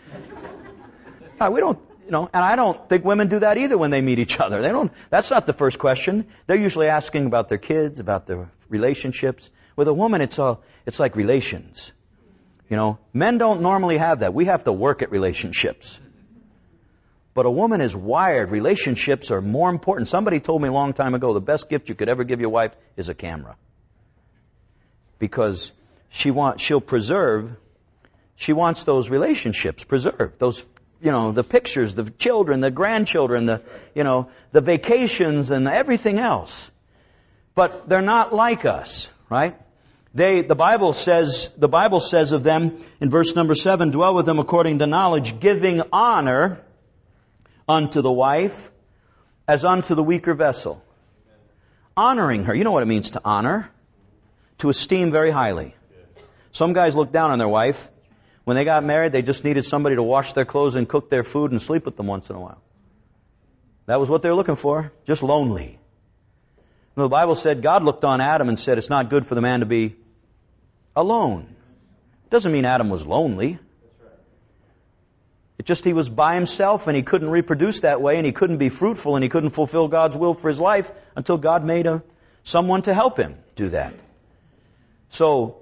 We don't, and I don't think women do that either when they meet each other. That's not the first question. They're usually asking about their kids, about their relationships. With a woman, it's like relations. Men don't normally have that. We have to work at relationships. But a woman is wired. Relationships are more important. Somebody told me a long time ago, the best gift you could ever give your wife is a camera. Because she wants those relationships preserved. Those, the pictures, the children, the grandchildren, the vacations and everything else. But they're not like us, right? The Bible says of them in verse number 7, dwell with them according to knowledge, giving honor unto the wife as unto the weaker vessel. Honoring her. You know what it means to honor? To esteem very highly. Some guys look down on their wife. When they got married, they just needed somebody to wash their clothes and cook their food and sleep with them once in a while. That was what they were looking for. Just lonely. And the Bible said God looked on Adam and said, it's not good for the man to be alone. Doesn't mean Adam was lonely. It just he was by himself and he couldn't reproduce that way and he couldn't be fruitful and he couldn't fulfill God's will for his life until God made someone to help him do that. So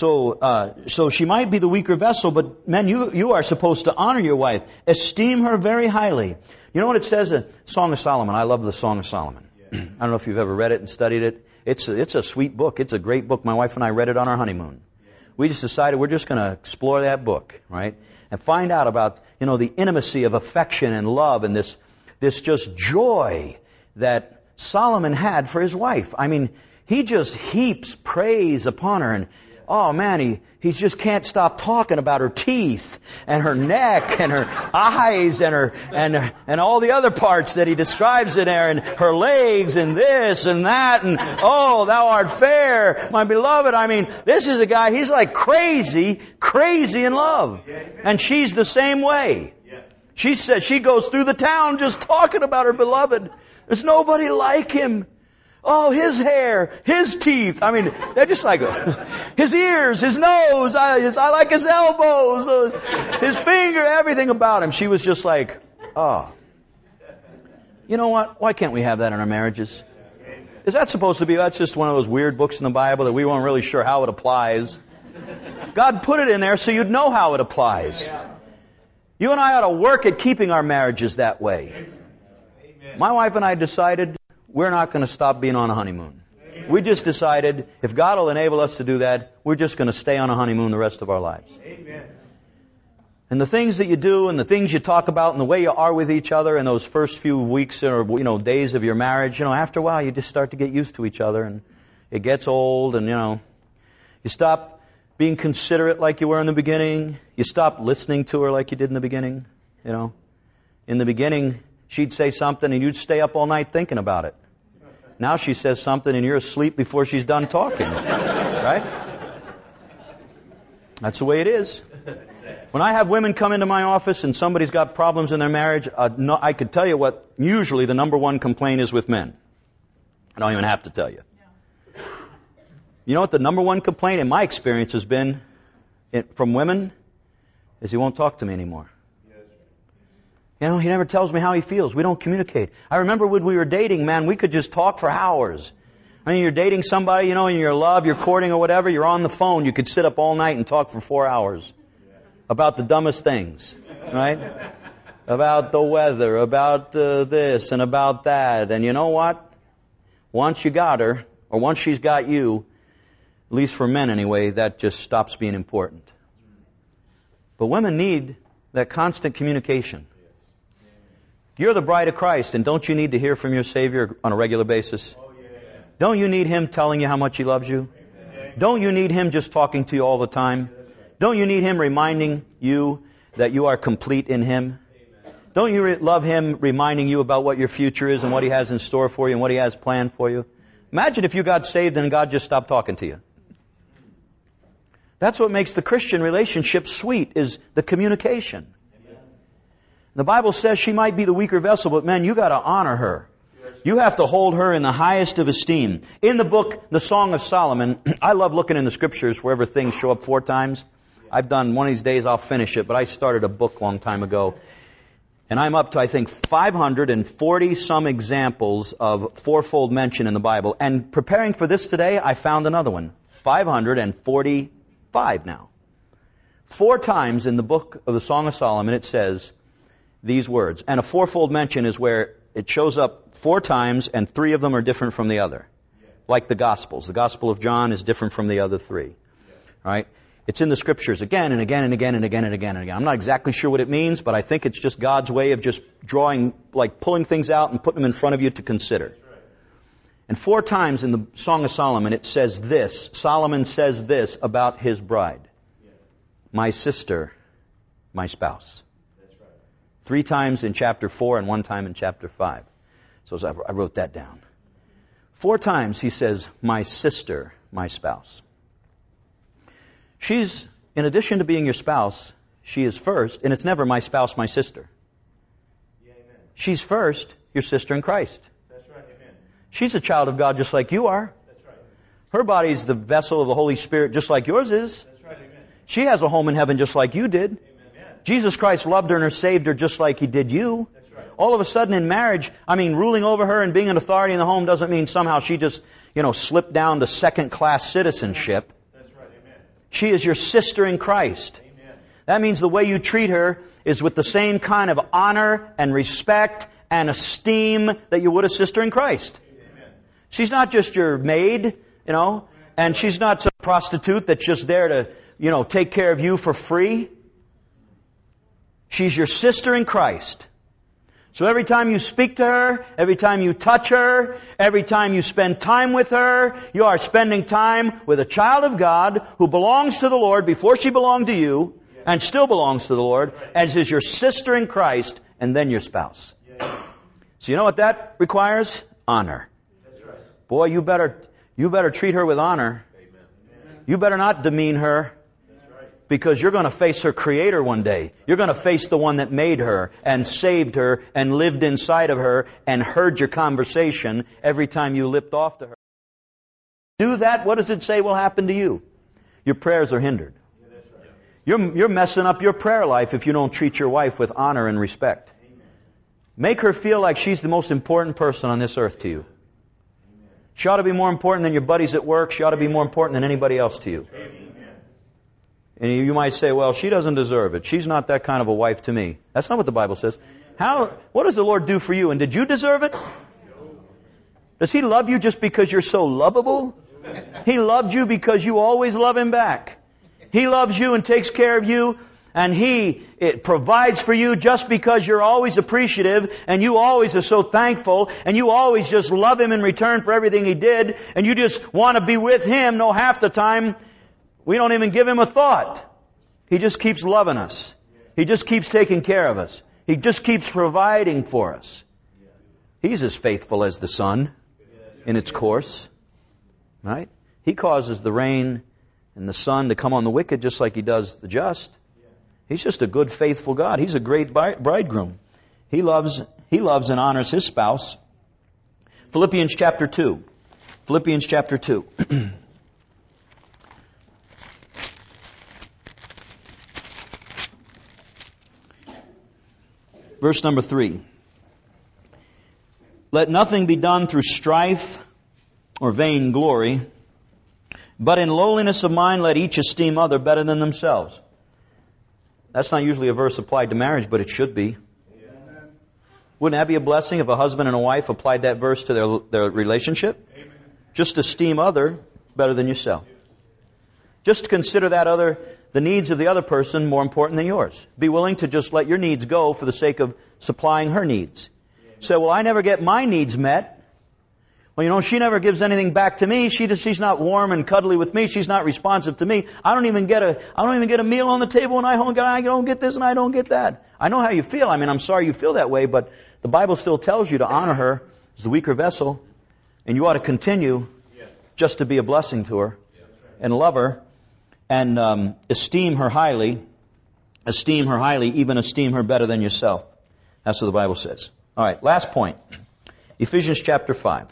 she might be the weaker vessel, but men, you are supposed to honor your wife. Esteem her very highly. You know what it says in Song of Solomon? I love the Song of Solomon. I don't know if you've ever read it and studied it. It's a sweet book. It's a great book. My wife and I read it on our honeymoon. We just decided we're just going to explore that book, right? And find out about, the intimacy of affection and love and this just joy that Solomon had for his wife. I mean, he just heaps praise upon her and oh man, he just can't stop talking about her teeth and her neck and her eyes and all the other parts that he describes in there and her legs and this and that and oh, thou art fair, my beloved. I mean, this is a guy, he's like crazy in love. And she's the same way. She says she goes through the town just talking about her beloved. There's nobody like him. Oh, his hair, his teeth. I mean, they're just like his ears, his nose. I like his elbows, his finger, everything about him. She was just like, oh. You know what? Why can't we have that in our marriages? Is that supposed to be, that's just one of those weird books in the Bible that we weren't really sure how it applies? God put it in there so you'd know how it applies. You and I ought to work at keeping our marriages that way. My wife and I decided we're not going to stop being on a honeymoon. We just decided if God will enable us to do that, we're just going to stay on a honeymoon the rest of our lives. Amen. And the things that you do and the things you talk about and the way you are with each other in those first few weeks or days of your marriage, after a while you just start to get used to each other and it gets old and you stop being considerate like you were in the beginning. You stop listening to her like you did in the beginning. In the beginning she'd say something and you'd stay up all night thinking about it. Now she says something and you're asleep before she's done talking. Right? That's the way it is. When I have women come into my office and somebody's got problems in their marriage, I could tell you what usually the number one complaint is with men. I don't even have to tell you. You know what the number one complaint in my experience has been from women? Is he won't talk to me anymore. He never tells me how he feels. We don't communicate. I remember when we were dating, man, we could just talk for hours. I mean, you're dating somebody, and you're in love, you're courting or whatever, you're on the phone. You could sit up all night and talk for 4 hours about the dumbest things, right? About the weather, about this and about that. And you know what? Once you got her, or once she's got you, at least for men anyway, that just stops being important. But women need that constant communication. You're the bride of Christ, and don't you need to hear from your Savior on a regular basis? Don't you need Him telling you how much He loves you? Don't you need Him just talking to you all the time? Don't you need Him reminding you that you are complete in Him? Don't you love Him reminding you about what your future is and what He has in store for you and what He has planned for you? Imagine if you got saved and God just stopped talking to you. That's what makes the Christian relationship sweet, is the communication. The Bible says she might be the weaker vessel, but man, you got to honor her. You have to hold her in the highest of esteem. In the book, The Song of Solomon, I love looking in the scriptures wherever things show up 4 times. I've done one of these days, I'll finish it, but I started a book a long time ago. And I'm up to, I think, 540 some examples of fourfold mention in the Bible. And preparing for this today, I found another one. 545 now. 4 times in the book of the Song of Solomon it says these words. And a fourfold mention is where it shows up 4 times and 3 of them are different from the other. Like the Gospels. The Gospel of John is different from the other 3. Right? It's in the Scriptures again and again and again and again and again and again. I'm not exactly sure what it means, but I think it's just God's way of just drawing, like pulling things out and putting them in front of you to consider. And 4 times in the Song of Solomon it says this. Solomon says this about his bride. My sister, my spouse. 3 times in chapter 4 and 1 time in chapter 5. So I wrote that down. 4 times he says, my sister, my spouse. She's, in addition to being your spouse, she is first, and it's never my spouse, my sister. She's first, your sister in Christ. She's a child of God just like you are. Her body's the vessel of the Holy Spirit just like yours is. That's right. Amen. She has a home in heaven just like you did. Amen. Jesus Christ loved her and saved her just like He did you. That's right. All of a sudden in marriage, ruling over her and being an authority in the home doesn't mean somehow she just, slipped down to second-class citizenship. That's right. Amen. She is your sister in Christ. Amen. That means the way you treat her is with the same kind of honor and respect and esteem that you would a sister in Christ. Amen. She's not just your maid, and she's not some prostitute that's just there to, take care of you for free. She's your sister in Christ. So every time you speak to her, every time you touch her, every time you spend time with her, you are spending time with a child of God who belongs to the Lord before she belonged to you and still belongs to the Lord, as is your sister in Christ and then your spouse. So you know what that requires? Honor. Boy, you better treat her with honor. You better not demean her. Because you're going to face her Creator one day. You're going to face the one that made her and saved her and lived inside of her and heard your conversation every time you lipped off to her. Do that, what does it say will happen to you? Your prayers are hindered. You're messing up your prayer life if you don't treat your wife with honor and respect. Make her feel like she's the most important person on this earth to you. She ought to be more important than your buddies at work. She ought to be more important than anybody else to you. And you might say, well, she doesn't deserve it. She's not that kind of a wife to me. That's not what the Bible says. What does the Lord do for you? And did you deserve it? Does He love you just because you're so lovable? He loved you because you always love Him back. He loves you and takes care of you. And He provides for you just because you're always appreciative and you always are so thankful and you always just love Him in return for everything He did and you just want to be with Him. No, half the time we don't even give Him a thought. He just keeps loving us. He just keeps taking care of us. He just keeps providing for us. He's as faithful as the sun in its course. Right? He causes the rain and the sun to come on the wicked just like He does the just. He's just a good, faithful God. He's a great bridegroom. He loves and honors His spouse. Philippians chapter 2. Philippians chapter 2. Verse number 3. Let nothing be done through strife or vain glory, but in lowliness of mind let each esteem other better than themselves. That's not usually a verse applied to marriage, but it should be. Amen. Wouldn't that be a blessing if a husband and a wife applied that verse to their relationship? Amen. Just esteem other better than yourself. Just consider the needs of the other person more important than yours. Be willing to just let your needs go for the sake of supplying her needs. Say, well, I never get my needs met. Well, she never gives anything back to me. She's not warm and cuddly with me. She's not responsive to me. I don't even get a meal on the table, and I don't get this and I don't get that. I know how you feel. I'm sorry you feel that way, but the Bible still tells you to honor her as the weaker vessel, and you ought to continue just to be a blessing to her and love her and esteem her highly, even esteem her better than yourself. That's what the Bible says. All right, last point. Ephesians chapter 5.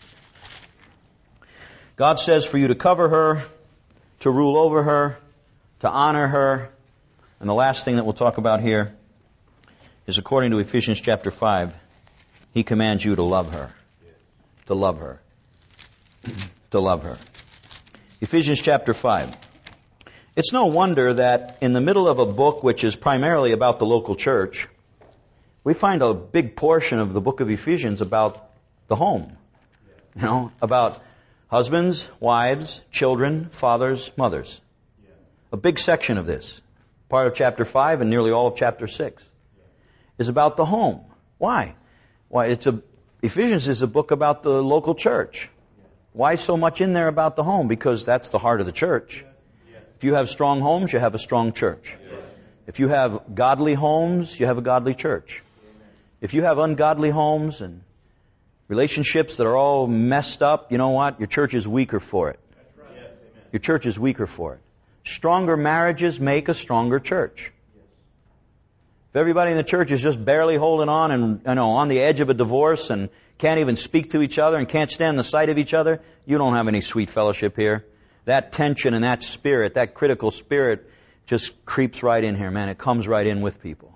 God says for you to cover her, to rule over her, to honor her. And the last thing that we'll talk about here is according to Ephesians chapter 5, He commands you to love her. To love her. To love her. Ephesians chapter 5. It's no wonder that in the middle of a book which is primarily about the local church, we find a big portion of the book of Ephesians about the home. About husbands, wives, children, fathers, mothers. A big section of this, part of chapter 5 and nearly all of chapter 6, is about the home. Why? Ephesians is a book about the local church. Why so much in there about the home? Because that's the heart of the church. If you have strong homes, you have a strong church. If you have godly homes, you have a godly church. If you have ungodly homes and relationships that are all messed up, you know what? Your church is weaker for it. Your church is weaker for it. Stronger marriages make a stronger church. If everybody in the church is just barely holding on and on the edge of a divorce and can't even speak to each other and can't stand the sight of each other, you don't have any sweet fellowship here. That tension and that spirit, that critical spirit, just creeps right in here, man. It comes right in with people.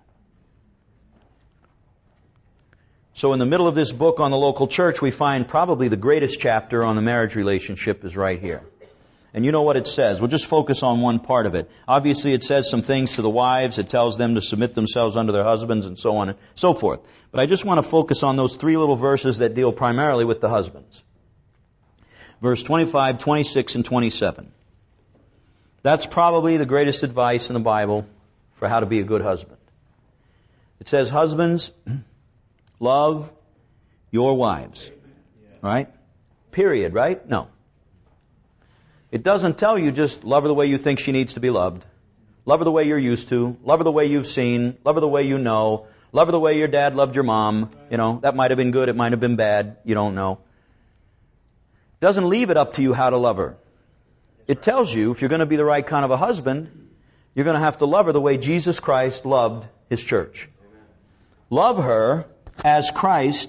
So in the middle of this book on the local church, we find probably the greatest chapter on the marriage relationship is right here. And you know what it says. We'll just focus on one part of it. Obviously, it says some things to the wives. It tells them to submit themselves unto their husbands and so on and so forth. But I just want to focus on those 3 little verses that deal primarily with the husbands. Verse 25, 26, and 27. That's probably the greatest advice in the Bible for how to be a good husband. It says, husbands, love your wives. Right? Period, right? No. It doesn't tell you just love her the way you think she needs to be loved. Love her the way you're used to. Love her the way you've seen. Love her the way you know. Love her the way your dad loved your mom. That might have been good. It might have been bad. You don't know. It doesn't leave it up to you how to love her. It tells you if you're going to be the right kind of a husband, you're going to have to love her the way Jesus Christ loved His church. Love her as Christ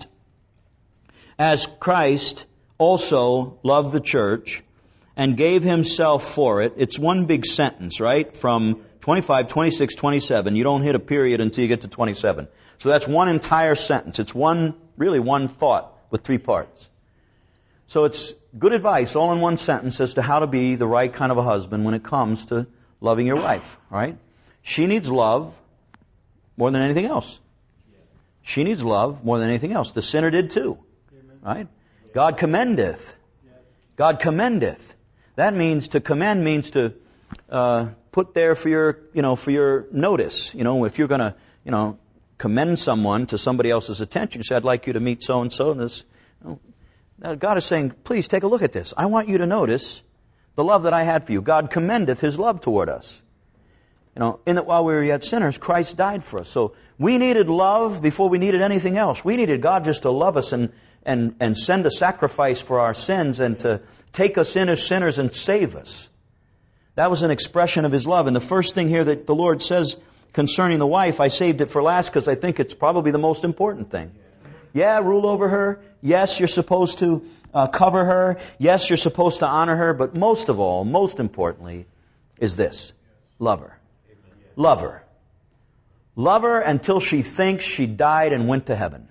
also loved the church and gave Himself for it. It's one big sentence, right? From 25, 26, 27. You don't hit a period until you get to 27. So that's one entire sentence. It's really one thought with 3 parts. So it's good advice all in one sentence as to how to be the right kind of a husband when it comes to loving your wife, right? She needs love more than anything else. She needs love more than anything else. The sinner did too, right? God commendeth. God commendeth. That means to commend means to put there for your notice. If you're going to, commend someone to somebody else's attention, you say, I'd like you to meet so and so. And this, God is saying, please take a look at this. I want you to notice the love that I had for you. God commendeth His love toward us. In that while we were yet sinners, Christ died for us. So we needed love before we needed anything else. We needed God just to love us and send a sacrifice for our sins and to take us in as sinners and save us. That was an expression of His love. And the first thing here that the Lord says concerning the wife, I saved it for last because I think it's probably the most important thing. Yeah, rule over her. Yes, you're supposed to cover her. Yes, you're supposed to honor her. But most of all, most importantly, is this. Love her. Love her. Love her until she thinks she died and went to heaven.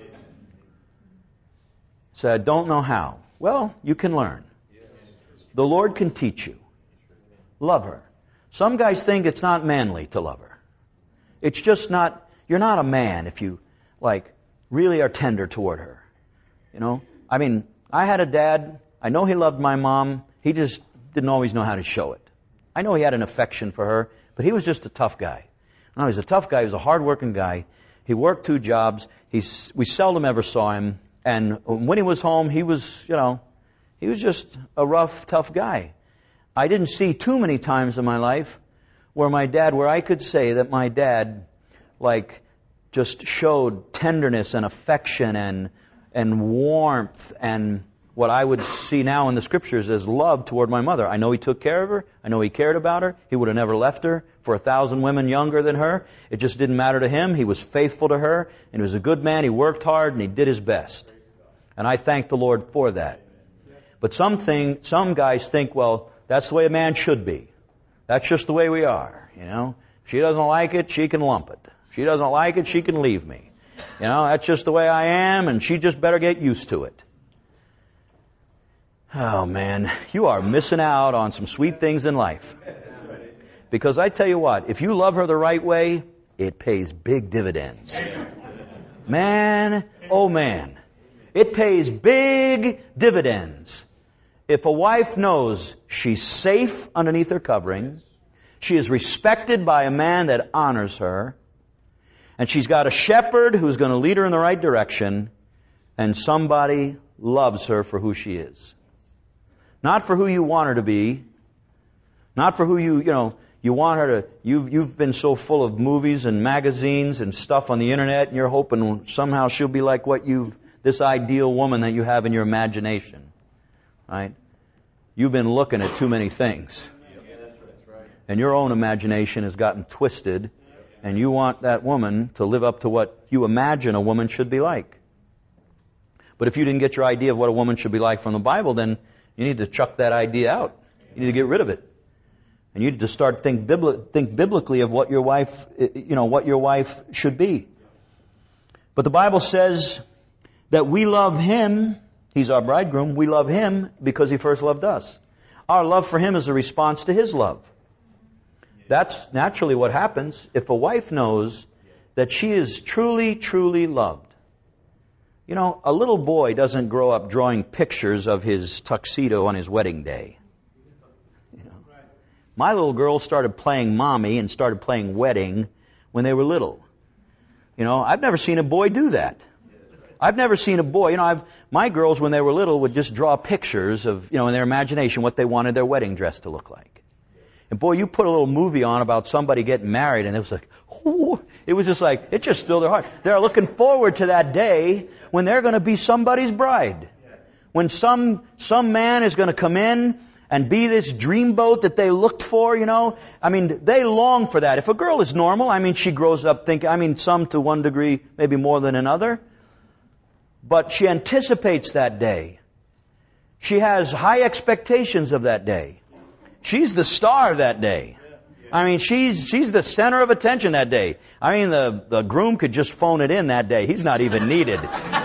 So I don't know how. Well, you can learn. The Lord can teach you. Love her. Some guys think it's not manly to love her. It's just not, you're not a man if you, really are tender toward her. I had a dad, I know he loved my mom, he just didn't always know how to show it. I know he had an affection for her, but he was just a tough guy. No, he's a tough guy, he was a hard-working guy. He worked 2 jobs, we seldom ever saw him, and when he was home, he was just a rough, tough guy. I didn't see too many times in my life where I could say that my dad, just showed tenderness and affection and warmth and what I would see now in the Scriptures as love toward my mother. I know he took care of her. I know he cared about her. He would have never left her for 1,000 women younger than her. It just didn't matter to him. He was faithful to her, and he was a good man. He worked hard, and he did his best. And I thank the Lord for that. But some guys think, well, that's the way a man should be. That's just the way we are, If she doesn't like it, she can lump it. If she doesn't like it, she can leave me. That's just the way I am, and she just better get used to it. Oh, man, you are missing out on some sweet things in life. Because I tell you what, if you love her the right way, it pays big dividends. Man, oh man, it pays big dividends. If a wife knows she's safe underneath her covering, she is respected by a man that honors her, and she's got a shepherd who's going to lead her in the right direction, and somebody loves her for who she is. Not for who you want her to be, not for who you want her to, you've been so full of movies and magazines and stuff on the internet, and you're hoping somehow she'll be like this ideal woman that you have in your imagination. Right? You've been looking at too many things. And your own imagination has gotten twisted, And you want that woman to live up to what you imagine a woman should be like. But if you didn't get your idea of what a woman should be like from the Bible, then you need to chuck that idea out. You need to get rid of it. And you need to start think biblically of what your wife, what your wife should be. But the Bible says that we love Him. He's our bridegroom. We love Him because He first loved us. Our love for Him is a response to His love. That's naturally what happens if a wife knows that she is truly, truly loved. You know, a little boy doesn't grow up drawing pictures of his tuxedo on his wedding day. You know, my little girl started playing mommy and started playing wedding when they were little. You know, I've never seen a boy do that. I've never seen a boy, my girls when they were little would just draw pictures of, in their imagination what they wanted their wedding dress to look like. And boy, you put a little movie on about somebody getting married and it was like, ooh, it was just like, it just filled their heart. They're looking forward to that day when they're going to be somebody's bride. When some man is going to come in and be this dreamboat that they looked for, they long for that. If a girl is normal, she grows up thinking, some to one degree, maybe more than another. But she anticipates that day. She has high expectations of that day. She's the star that day. She's the center of attention that day. The groom could just phone it in that day. He's not even needed.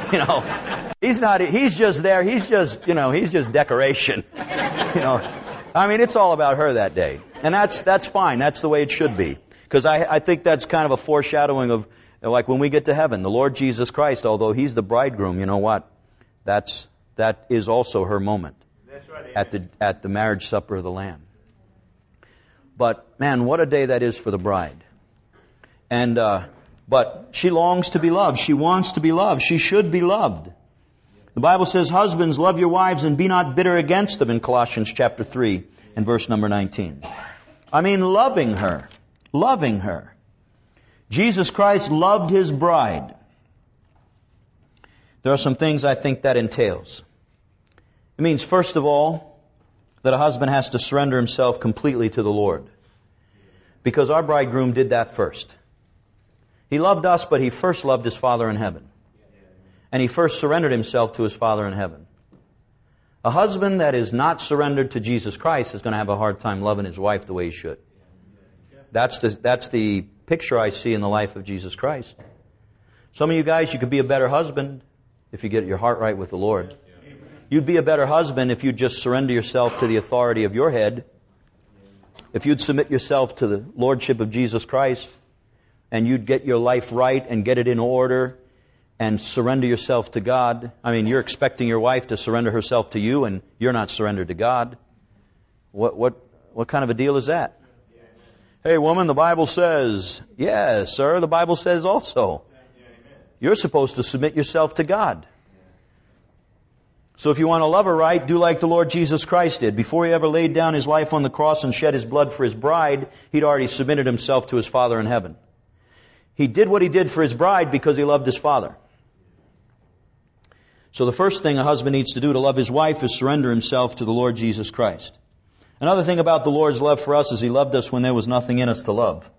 He's just there. He's just decoration. It's all about her that day. And that's fine. That's the way it should be. Because I think that's kind of a foreshadowing of, like when we get to heaven, the Lord Jesus Christ, although He's the bridegroom, you know what? That is also her moment. That's right, at the marriage supper of the Lamb. But man, what a day that is for the bride. And but she longs to be loved. She wants to be loved. She should be loved. The Bible says, "Husbands, love your wives and be not bitter against them," in Colossians chapter 3 and verse number 19. Loving her. Loving her. Jesus Christ loved His bride. There are some things I think that entails. It means, first of all, that a husband has to surrender himself completely to the Lord. Because our bridegroom did that first. He loved us, but He first loved His Father in heaven. And He first surrendered Himself to His Father in heaven. A husband that is not surrendered to Jesus Christ is going to have a hard time loving his wife the way he should. That's the picture I see in the life of Jesus Christ. Some of you guys, you could be a better husband if you get your heart right with the Lord. You'd be a better husband if you'd just surrender yourself to the authority of your head. If you'd submit yourself to the Lordship of Jesus Christ, and you'd get your life right and get it in order and surrender yourself to God. You're expecting your wife to surrender herself to you and you're not surrendered to God. What kind of a deal is that? Hey woman, the Bible says. Yes, sir, the Bible says also. You're supposed to submit yourself to God. So if you want to love her right, do like the Lord Jesus Christ did. Before He ever laid down His life on the cross and shed His blood for His bride, He'd already submitted Himself to His Father in heaven. He did what He did for His bride because He loved His Father. So the first thing a husband needs to do to love his wife is surrender himself to the Lord Jesus Christ. Another thing about the Lord's love for us is He loved us when there was nothing in us to love.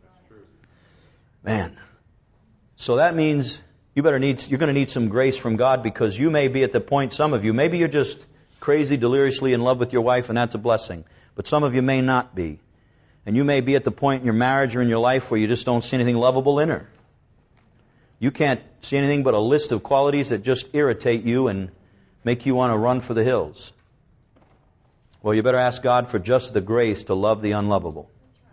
Man. So that means you're going to need some grace from God, because you may be at the point, some of you, maybe you're just crazy, deliriously in love with your wife, and that's a blessing. But some of you may not be. And you may be at the point in your marriage or in your life where you just don't see anything lovable in her. You can't see anything but a list of qualities that just irritate you and make you want to run for the hills. Well, you better ask God for just the grace to love the unlovable.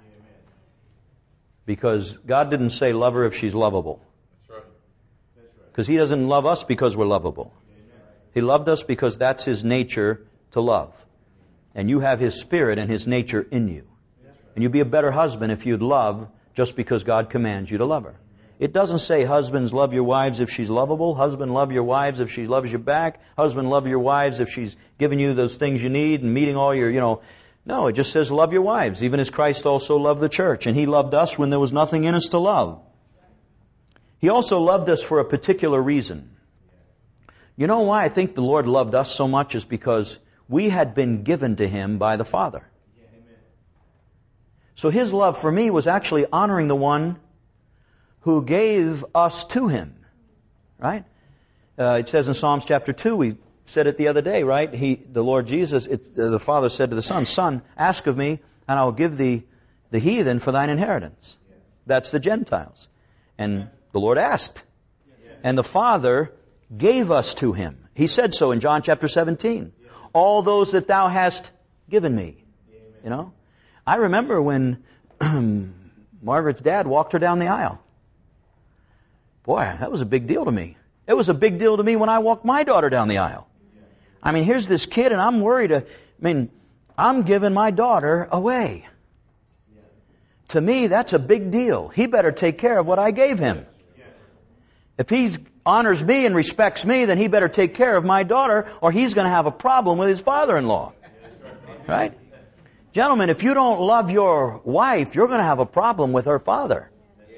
Because God didn't say love her if she's lovable. Because He doesn't love us because we're lovable. He loved us because that's His nature to love. And you have His Spirit and His nature in you. And you'd be a better husband if you'd love just because God commands you to love her. It doesn't say, husbands, love your wives if she's lovable. Husband, love your wives if she loves you back. Husband, love your wives if she's giving you those things you need and meeting all your, No, it just says love your wives, even as Christ also loved the church. And He loved us when there was nothing in us to love. He also loved us for a particular reason. You know why I think the Lord loved us so much is because we had been given to Him by the Father. So His love for me was actually honoring the one who gave us to Him. Right? It says in Psalms chapter 2, we said it the other day, right? The Lord Jesus, the Father said to the Son, Son, ask of me, and I will give thee the heathen for thine inheritance. That's the Gentiles. And the Lord asked. And the Father gave us to Him. He said so in John chapter 17. All those that thou hast given me. You know? I remember when Margaret's dad walked her down the aisle. Boy, that was a big deal to me. It was a big deal to me when I walked my daughter down the aisle. I mean, here's this kid and I'm worried. I'm giving my daughter away. To me, that's a big deal. He better take care of what I gave him. If he honors me and respects me, then he better take care of my daughter or he's going to have a problem with his father-in-law. Right? Gentlemen, if you don't love your wife, you're going to have a problem with her father.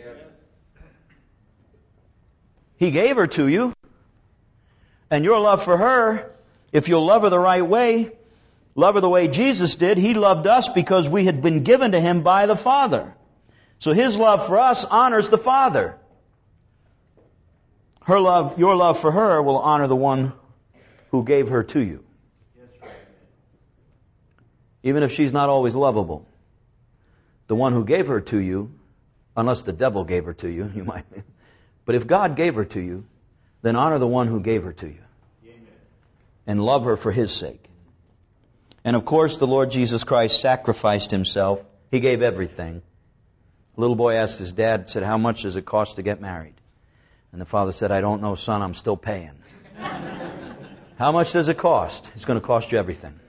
He gave her to you. And your love for her, if you'll love her the right way, love her the way Jesus did, He loved us because we had been given to Him by the Father. So His love for us honors the Father. Your love for her will honor the one who gave her to you. Even if she's not always lovable. The one who gave her to you, unless the devil gave her to you, you might. But if God gave her to you, then honor the one who gave her to you. And love her for His sake. And of course, the Lord Jesus Christ sacrificed Himself. He gave everything. A little boy asked his dad, said, how much does it cost to get married? And the father said, I don't know, son, I'm still paying. How much does it cost? It's going to cost you everything.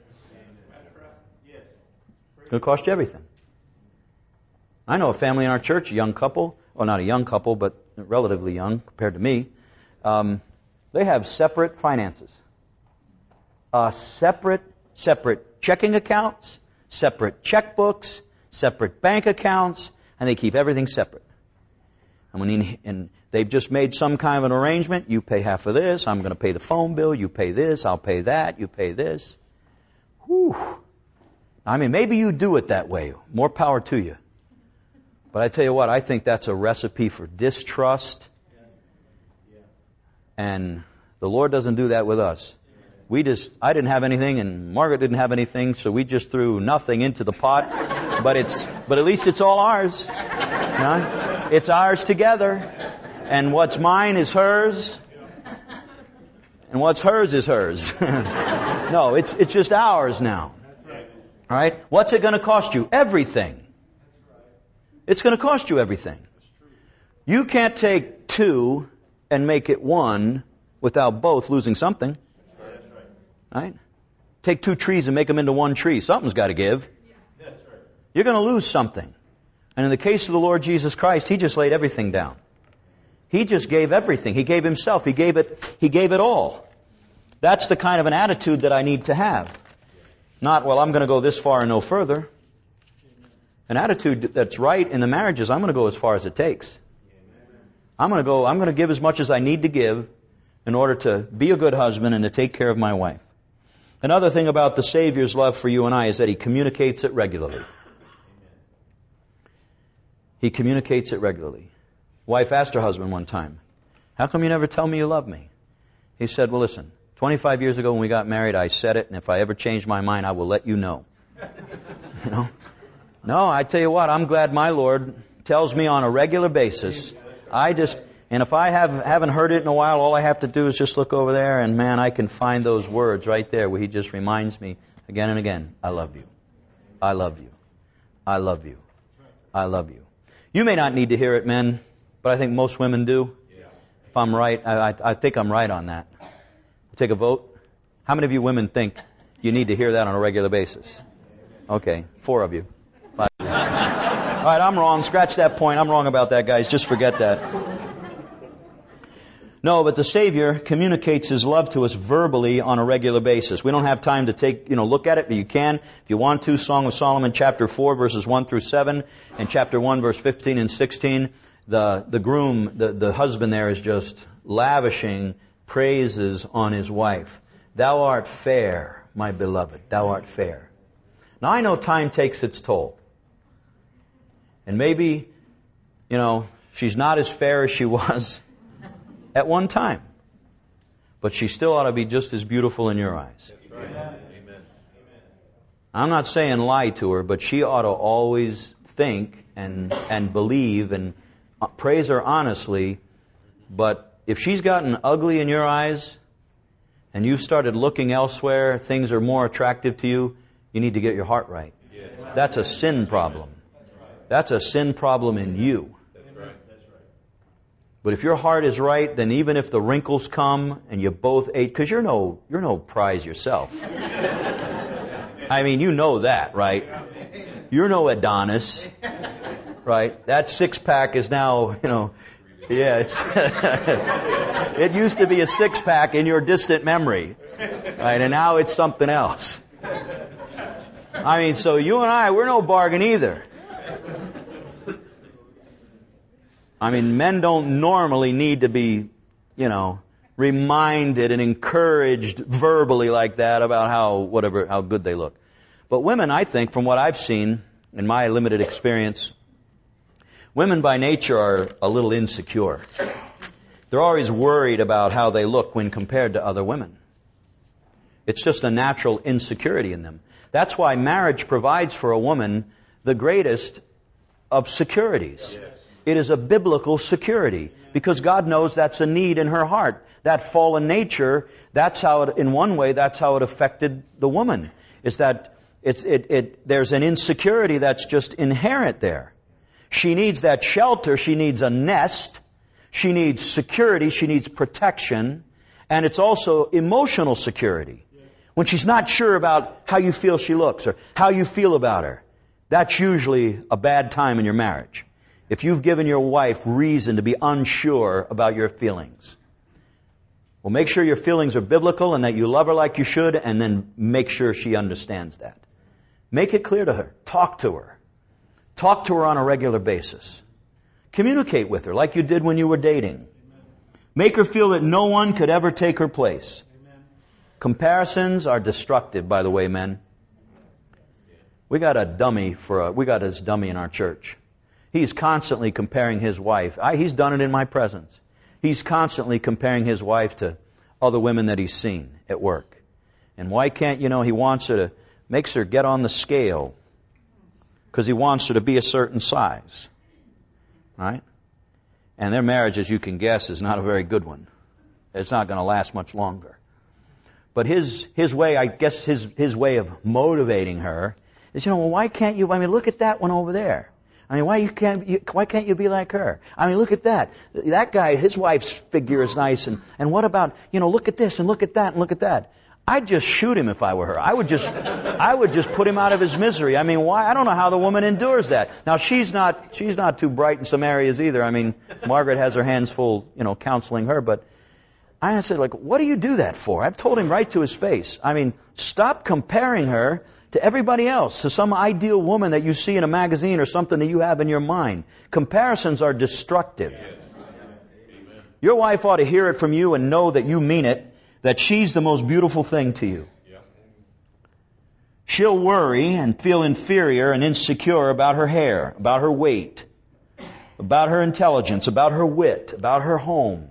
It's going to cost you everything. I know a family in our church, a young couple, well, not a young couple, but relatively young compared to me. They have separate finances. Separate checking accounts, separate checkbooks, separate bank accounts, and they keep everything separate. And they've just made some kind of an arrangement. You pay half of this. I'm going to pay the phone bill. You pay this. I'll pay that. You pay this. Whew. I mean, maybe you do it that way. More power to you. But I tell you what, I think that's a recipe for distrust. And the Lord doesn't do that with us. I didn't have anything and Margaret didn't have anything, so we just threw nothing into the pot. But at least it's all ours. You know? It's ours together. And what's mine is hers. And what's hers is hers. No, it's just ours now. All right? What's it going to cost you? Everything. It's going to cost you everything. You can't take two and make it one without both losing something. Right? Take two trees and make them into one tree. Something's got to give. You're going to lose something. And in the case of the Lord Jesus Christ, He just laid everything down. He just gave everything. He gave Himself. He gave it all. That's the kind of an attitude that I need to have. Not, well, I'm going to go this far and no further. An attitude that's right in the marriage is, I'm going to go as far as it takes. I'm going to give as much as I need to give in order to be a good husband and to take care of my wife. Another thing about the Savior's love for you and I is that He communicates it regularly. He communicates it regularly. Wife asked her husband one time, how come you never tell me you love me? He said, well, listen, 25 years ago when we got married, I said it, and if I ever change my mind, I will let you know. You know? No, I tell you what, I'm glad my Lord tells me on a regular basis. And if I haven't heard it in a while, all I have to do is just look over there, and man, I can find those words right there where He just reminds me again and again, I love you. I love you. I love you. I love you. You may not need to hear it, men, but I think most women do. If I'm right, I think I'm right on that. Take a vote. How many of you women think you need to hear that on a regular basis? Okay, 4 of you. 5 of you. All right, I'm wrong. Scratch that point. I'm wrong about that, guys. Just forget that. No, but the Savior communicates His love to us verbally on a regular basis. We don't have time to look at it, but you can, if you want to. Song of Solomon, chapter 4, verses 1 through 7, and chapter 1, verse 15 and 16. The groom, the husband there is just lavishing praises on his wife. Thou art fair, my beloved. Thou art fair. Now I know time takes its toll. And maybe, She's not as fair as she was at one time. But she still ought to be just as beautiful in your eyes. I'm not saying lie to her, but she ought to always think and believe and praise her honestly. But if she's gotten ugly in your eyes and you've started looking elsewhere, things are more attractive to you, you need to get your heart right. That's a sin problem. That's a sin problem in you. But if your heart is right, then even if the wrinkles come and you both ate, because you're no prize yourself. I mean, you know that, right? You're no Adonis, right? That six-pack is now, yeah, it's it used to be a six-pack in your distant memory, right? And now it's something else. I mean, so you and I, we're no bargain either. I mean, men don't normally need to be, reminded and encouraged verbally like that about how good they look. But women, I think, from what I've seen in my limited experience, women by nature are a little insecure. They're always worried about how they look when compared to other women. It's just a natural insecurity in them. That's why marriage provides for a woman the greatest of securities. It is a biblical security because God knows that's a need in her heart. That fallen nature, that's how it affected the woman. Is that there's an insecurity that's just inherent there. She needs that shelter. She needs a nest. She needs security. She needs protection. And it's also emotional security. When she's not sure about how you feel she looks or how you feel about her, that's usually a bad time in your marriage. If you've given your wife reason to be unsure about your feelings, well, make sure your feelings are biblical and that you love her like you should, and then make sure she understands that. Make it clear to her. Talk to her. Talk to her on a regular basis. Communicate with her like you did when you were dating. Make her feel that no one could ever take her place. Comparisons are destructive, by the way, men. We got this dummy in our church. He's constantly comparing his wife. He's done it in my presence. He's constantly comparing his wife to other women that he's seen at work. And why can't, he makes her get on the scale because he wants her to be a certain size. Right? And their marriage, as you can guess, is not a very good one. It's not going to last much longer. But his way, I guess his way of motivating her is, why can't you, look at that one over there. Why can't you be like her? Look at that. That guy, his wife's figure is nice. And what about, look at this and look at that and look at that. I'd just shoot him if I were her. I would just put him out of his misery. Why? I don't know how the woman endures that. Now, she's not too bright in some areas either. Margaret has her hands full, counseling her. But I said, what do you do that for? I've told him right to his face. Stop comparing her to everybody else, to some ideal woman that you see in a magazine or something that you have in your mind. Comparisons are destructive. Your wife ought to hear it from you and know that you mean it, that she's the most beautiful thing to you. She'll worry and feel inferior and insecure about her hair, about her weight, about her intelligence, about her wit, about her home.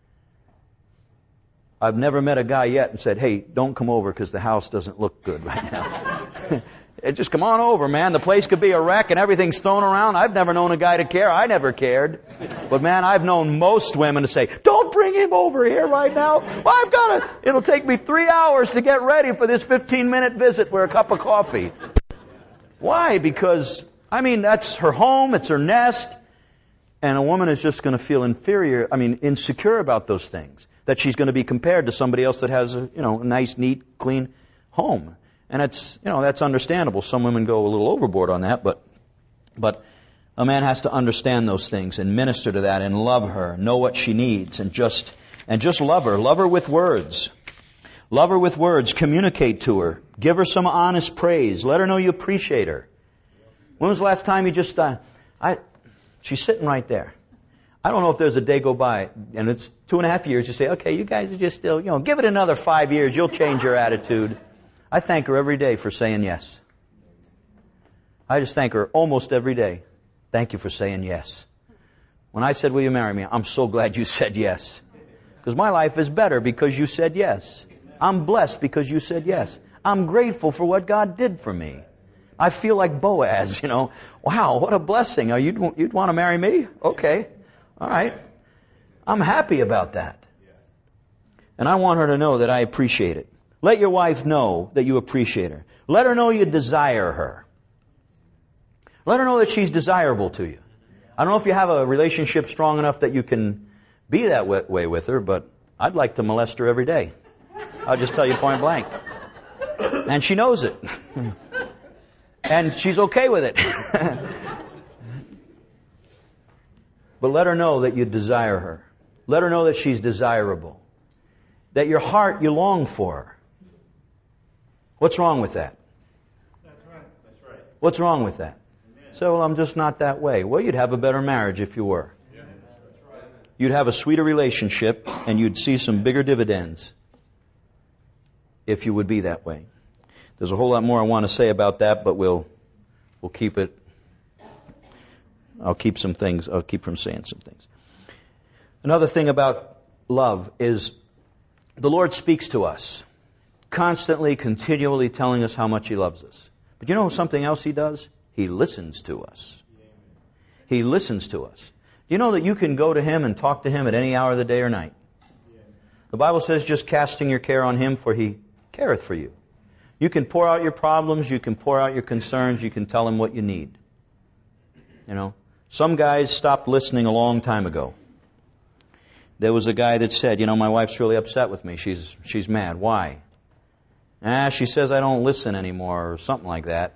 I've never met a guy yet and said, hey, don't come over because the house doesn't look good right now. Just come on over, man. The place could be a wreck and everything's thrown around. I've never known a guy to care. I never cared. But man, I've known most women to say, don't bring him over here right now. Well, it'll take me 3 hours to get ready for this 15-minute visit for a cup of coffee. Why? Because, that's her home, it's her nest, and a woman is just going to feel insecure about those things. That she's going to be compared to somebody else that has a nice, neat, clean home. And that's understandable. Some women go a little overboard on that, but a man has to understand those things and minister to that and love her, know what she needs, and just love her. Love her with words. Love her with words. Communicate to her. Give her some honest praise. Let her know you appreciate her. When was the last time you just she's sitting right there. I don't know if there's a day go by, and it's 2.5 years, you say, okay, you guys are just still, give it another 5 years, you'll change your attitude. I thank her every day for saying yes. I just thank her almost every day. Thank you for saying yes. When I said, will you marry me? I'm so glad you said yes. Because my life is better because you said yes. I'm blessed because you said yes. I'm grateful for what God did for me. I feel like Boaz, Wow, what a blessing. You'd want to marry me? Okay. All right. I'm happy about that. And I want her to know that I appreciate it. Let your wife know that you appreciate her. Let her know you desire her. Let her know that she's desirable to you. I don't know if you have a relationship strong enough that you can be that way with her, but I'd like to molest her every day. I'll just tell you point blank. And she knows it. And she's okay with it. But let her know that you desire her. Let her know that she's desirable. That your heart, you long for her. What's wrong with that? That's right. What's wrong with that? So, well, I'm just not that way. Well, you'd have a better marriage if you were. You'd have a sweeter relationship, and you'd see some bigger dividends if you would be that way. There's a whole lot more I want to say about that, but we'll keep it. I'll keep from saying some things. Another thing about love is the Lord speaks to us, constantly, continually telling us how much He loves us. But you know something else He does? He listens to us. He listens to us. Do you know that you can go to Him and talk to Him at any hour of the day or night? The Bible says just casting your care on Him, for He careth for you. You can pour out your problems, you can pour out your concerns, you can tell Him what you need. Some guys stopped listening a long time ago. There was a guy that said, my wife's really upset with me. She's mad. Why? She says I don't listen anymore, or something like that.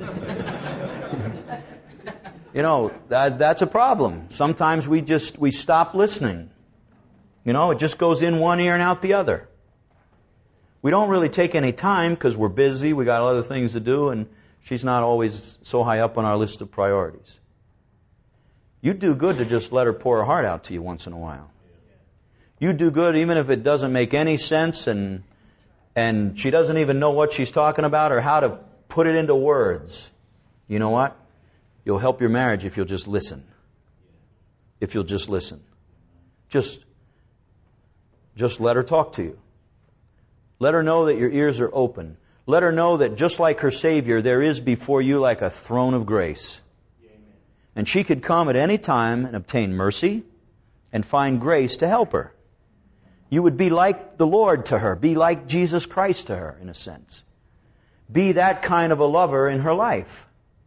That's a problem. Sometimes we stop listening. It just goes in one ear and out the other. We don't really take any time because we're busy, we got other things to do, and she's not always so high up on our list of priorities. You'd do good to just let her pour her heart out to you once in a while. You'd do good even if it doesn't make any sense and she doesn't even know what she's talking about or how to put it into words. You know what? You'll help your marriage if you'll just listen. If you'll just listen. Just let her talk to you. Let her know that your ears are open. Let her know that just like her Savior, there is before you like a throne of grace. And she could come at any time and obtain mercy and find grace to help her. You would be like the Lord to her. Be like Jesus Christ to her, in a sense. Be that kind of a lover in her life.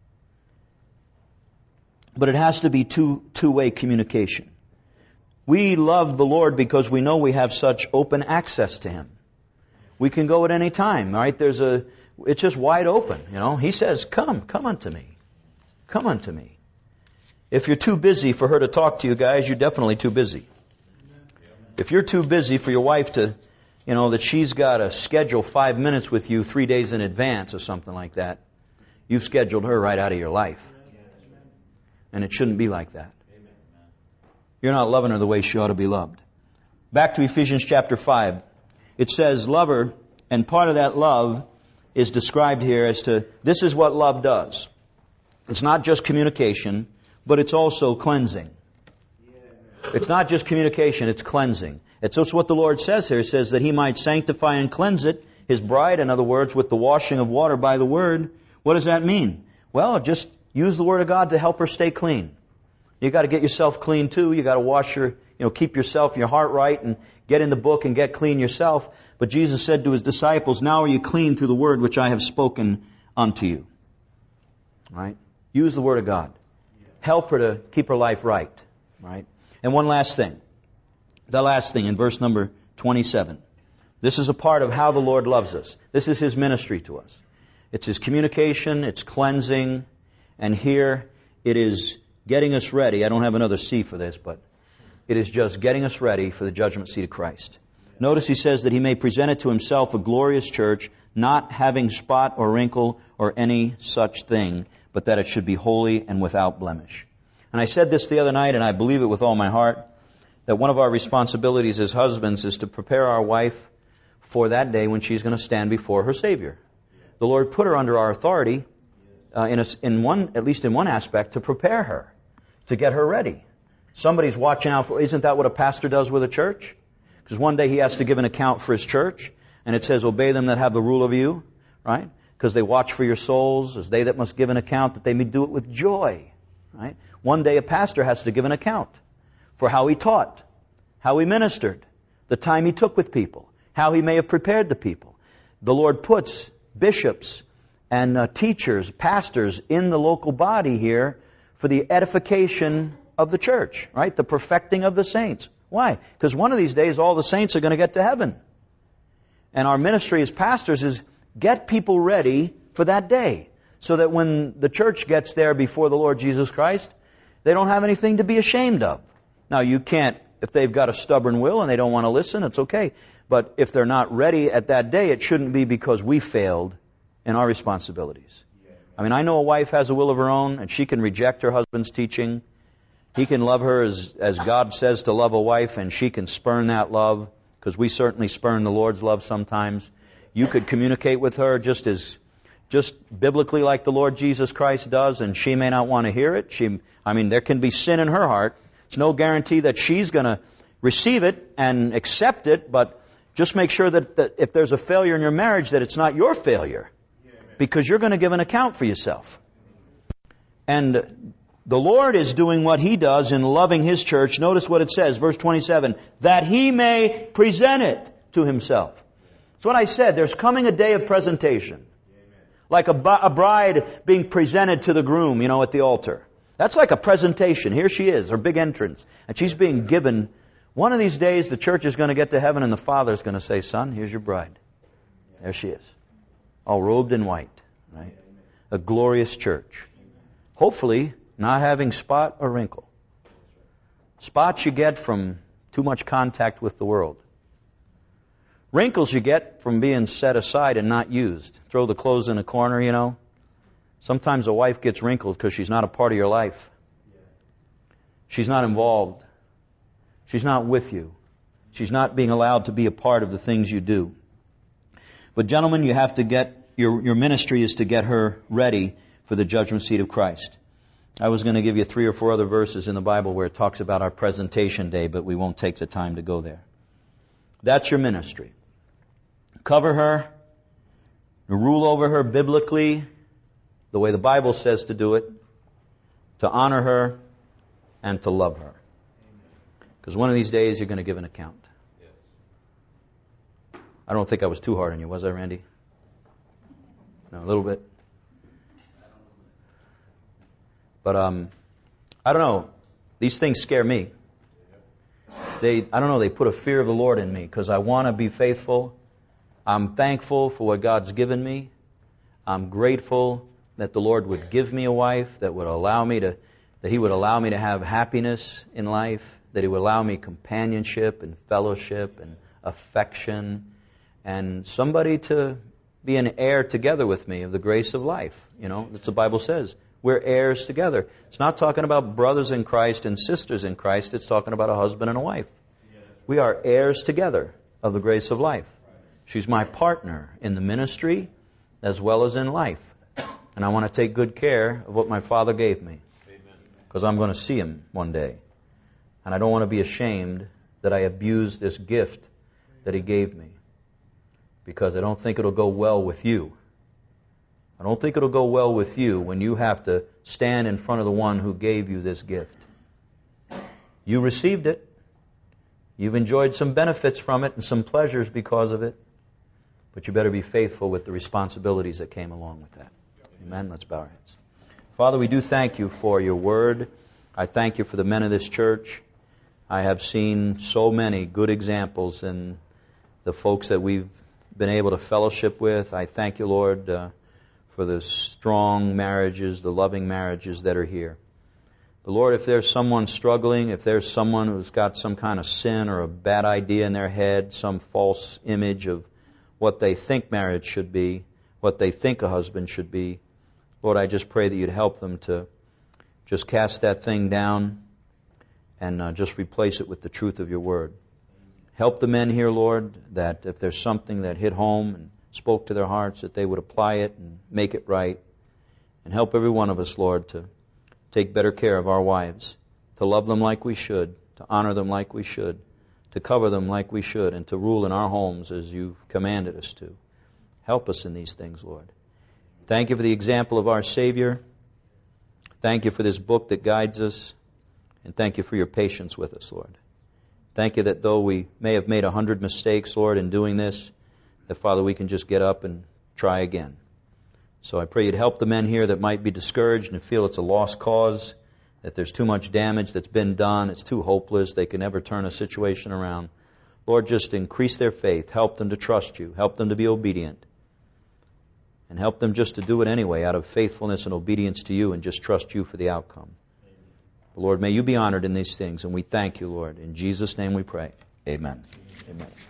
But it has to be two-way communication. We love the Lord because we know we have such open access to Him. We can go at any time, right? It's just wide open, He says, come unto me. Come unto me. If you're too busy for her to talk to you guys, you're definitely too busy. If you're too busy for your wife to, that she's got to schedule 5 minutes with you 3 days in advance or something like that, you've scheduled her right out of your life. And it shouldn't be like that. You're not loving her the way she ought to be loved. Back to Ephesians chapter 5. It says, love her, and part of that love is described here as to, this is what love does. It's not just communication, but it's also cleansing. It's not just communication, it's cleansing. It's just what the Lord says here. He says that He might sanctify and cleanse it, His bride, in other words, with the washing of water by the Word. What does that mean? Well, just use the Word of God to help her stay clean. You got to get yourself clean too. You got to wash keep yourself, your heart right, and get in the book and get clean yourself. But Jesus said to His disciples, now are you clean through the Word which I have spoken unto you. Right? Use the Word of God. Help her to keep her life right. Right? And one last thing. The last thing in verse number 27. This is a part of how the Lord loves us. This is His ministry to us. It's His communication, it's cleansing, and here it is getting us ready. I don't have another C for this, but it is just getting us ready for the judgment seat of Christ. Notice He says that He may present it to Himself a glorious church, not having spot or wrinkle or any such thing, but that it should be holy and without blemish. And I said this the other night, and I believe it with all my heart, that one of our responsibilities as husbands is to prepare our wife for that day when she's going to stand before her Savior. The Lord put her under our authority, at least in one aspect, to prepare her, to get her ready. Somebody's watching out for, isn't that what a pastor does with a church? Because one day he has to give an account for his church, and it says, obey them that have the rule of you, right? Because they watch for your souls, as they that must give an account, that they may do it with joy, right? One day a pastor has to give an account for how he taught, how he ministered, the time he took with people, how he may have prepared the people. The Lord puts bishops and teachers, pastors in the local body here for the edification of the church, right? The perfecting of the saints. Why? Because one of these days all the saints are going to get to heaven. And our ministry as pastors is get people ready for that day, so that when the church gets there before the Lord Jesus Christ, they don't have anything to be ashamed of. Now you can't, if they've got a stubborn will and they don't want to listen, it's okay. But if they're not ready at that day, it shouldn't be because we failed in our responsibilities. I mean, I know a wife has a will of her own, and she can reject her husband's teaching. He can love her as God says to love a wife, and she can spurn that love, because we certainly spurn the Lord's love sometimes. You could communicate with her just biblically like the Lord Jesus Christ does, and she may not want to hear it. There can be sin in her heart. It's no guarantee that she's going to receive it and accept it, but just make sure that if there's a failure in your marriage, that it's not your failure, because you're going to give an account for yourself. And the Lord is doing what He does in loving His church. Notice what it says, verse 27, that He may present it to Himself. That's what I said. There's coming a day of presentation. Like a bride being presented to the groom, at the altar. That's like a presentation. Here she is, her big entrance. And she's being given. One of these days, the church is going to get to heaven and the Father's going to say, son, here's your bride. There she is. All robed in white. Right? A glorious church. Hopefully, not having spot or wrinkle. Spots you get from too much contact with the world. Wrinkles you get from being set aside and not used. Throw the clothes in a corner, Sometimes a wife gets wrinkled because she's not a part of your life. She's not involved. She's not with you. She's not being allowed to be a part of the things you do. But gentlemen, you have to get, your ministry is to get her ready for the judgment seat of Christ. I was going to give you 3 or 4 other verses in the Bible where it talks about our presentation day, but we won't take the time to go there. That's your ministry. Cover her, rule over her biblically, the way the Bible says to do it, to honor her, and to love her. Because one of these days you're going to give an account. I don't think I was too hard on you, was I, Randy? No, a little bit. But I don't know. These things scare me. They put a fear of the Lord in me because I want to be faithful. I'm thankful for what God's given me. I'm grateful that the Lord would give me a wife that He would allow me to have happiness in life, that He would allow me companionship and fellowship and affection, and somebody to be an heir together with me of the grace of life. That's what the Bible says. We're heirs together. It's not talking about brothers in Christ and sisters in Christ. It's talking about a husband and a wife. We are heirs together of the grace of life. She's my partner in the ministry as well as in life. And I want to take good care of what my Father gave me. Because I'm going to see Him one day. And I don't want to be ashamed that I abused this gift that He gave me. Because I don't think it'll go well with you. I don't think it'll go well with you when you have to stand in front of the one who gave you this gift. You received it. You've enjoyed some benefits from it and some pleasures because of it. But you better be faithful with the responsibilities that came along with that. Amen. Let's bow our heads. Father, we do thank You for Your Word. I thank You for the men of this church. I have seen so many good examples in the folks that we've been able to fellowship with. I thank You, Lord, for the strong marriages, the loving marriages that are here. But Lord, if there's someone struggling, if there's someone who's got some kind of sin or a bad idea in their head, some false image of what they think marriage should be, what they think a husband should be, Lord, I just pray that You'd help them to just cast that thing down and just replace it with the truth of Your Word. Help the men here, Lord, that if there's something that hit home and spoke to their hearts, that they would apply it and make it right. And help every one of us, Lord, to take better care of our wives, to to love them like we should, to honor them like we should, to cover them like we should, and to rule in our homes as You've commanded us to. Help us in these things, Lord. Thank You for the example of our Savior. Thank You for this book that guides us. And thank You for Your patience with us, Lord. Thank You that though we may have made 100 mistakes, Lord, in doing this, that, Father, we can just get up and try again. So I pray You'd help the men here that might be discouraged and feel it's a lost cause, that there's too much damage that's been done, it's too hopeless, they can never turn a situation around. Lord, just increase their faith. Help them to trust You. Help them to be obedient. And help them just to do it anyway out of faithfulness and obedience to You and just trust You for the outcome. Lord, may You be honored in these things, and we thank You, Lord. In Jesus' name we pray. Amen. Amen.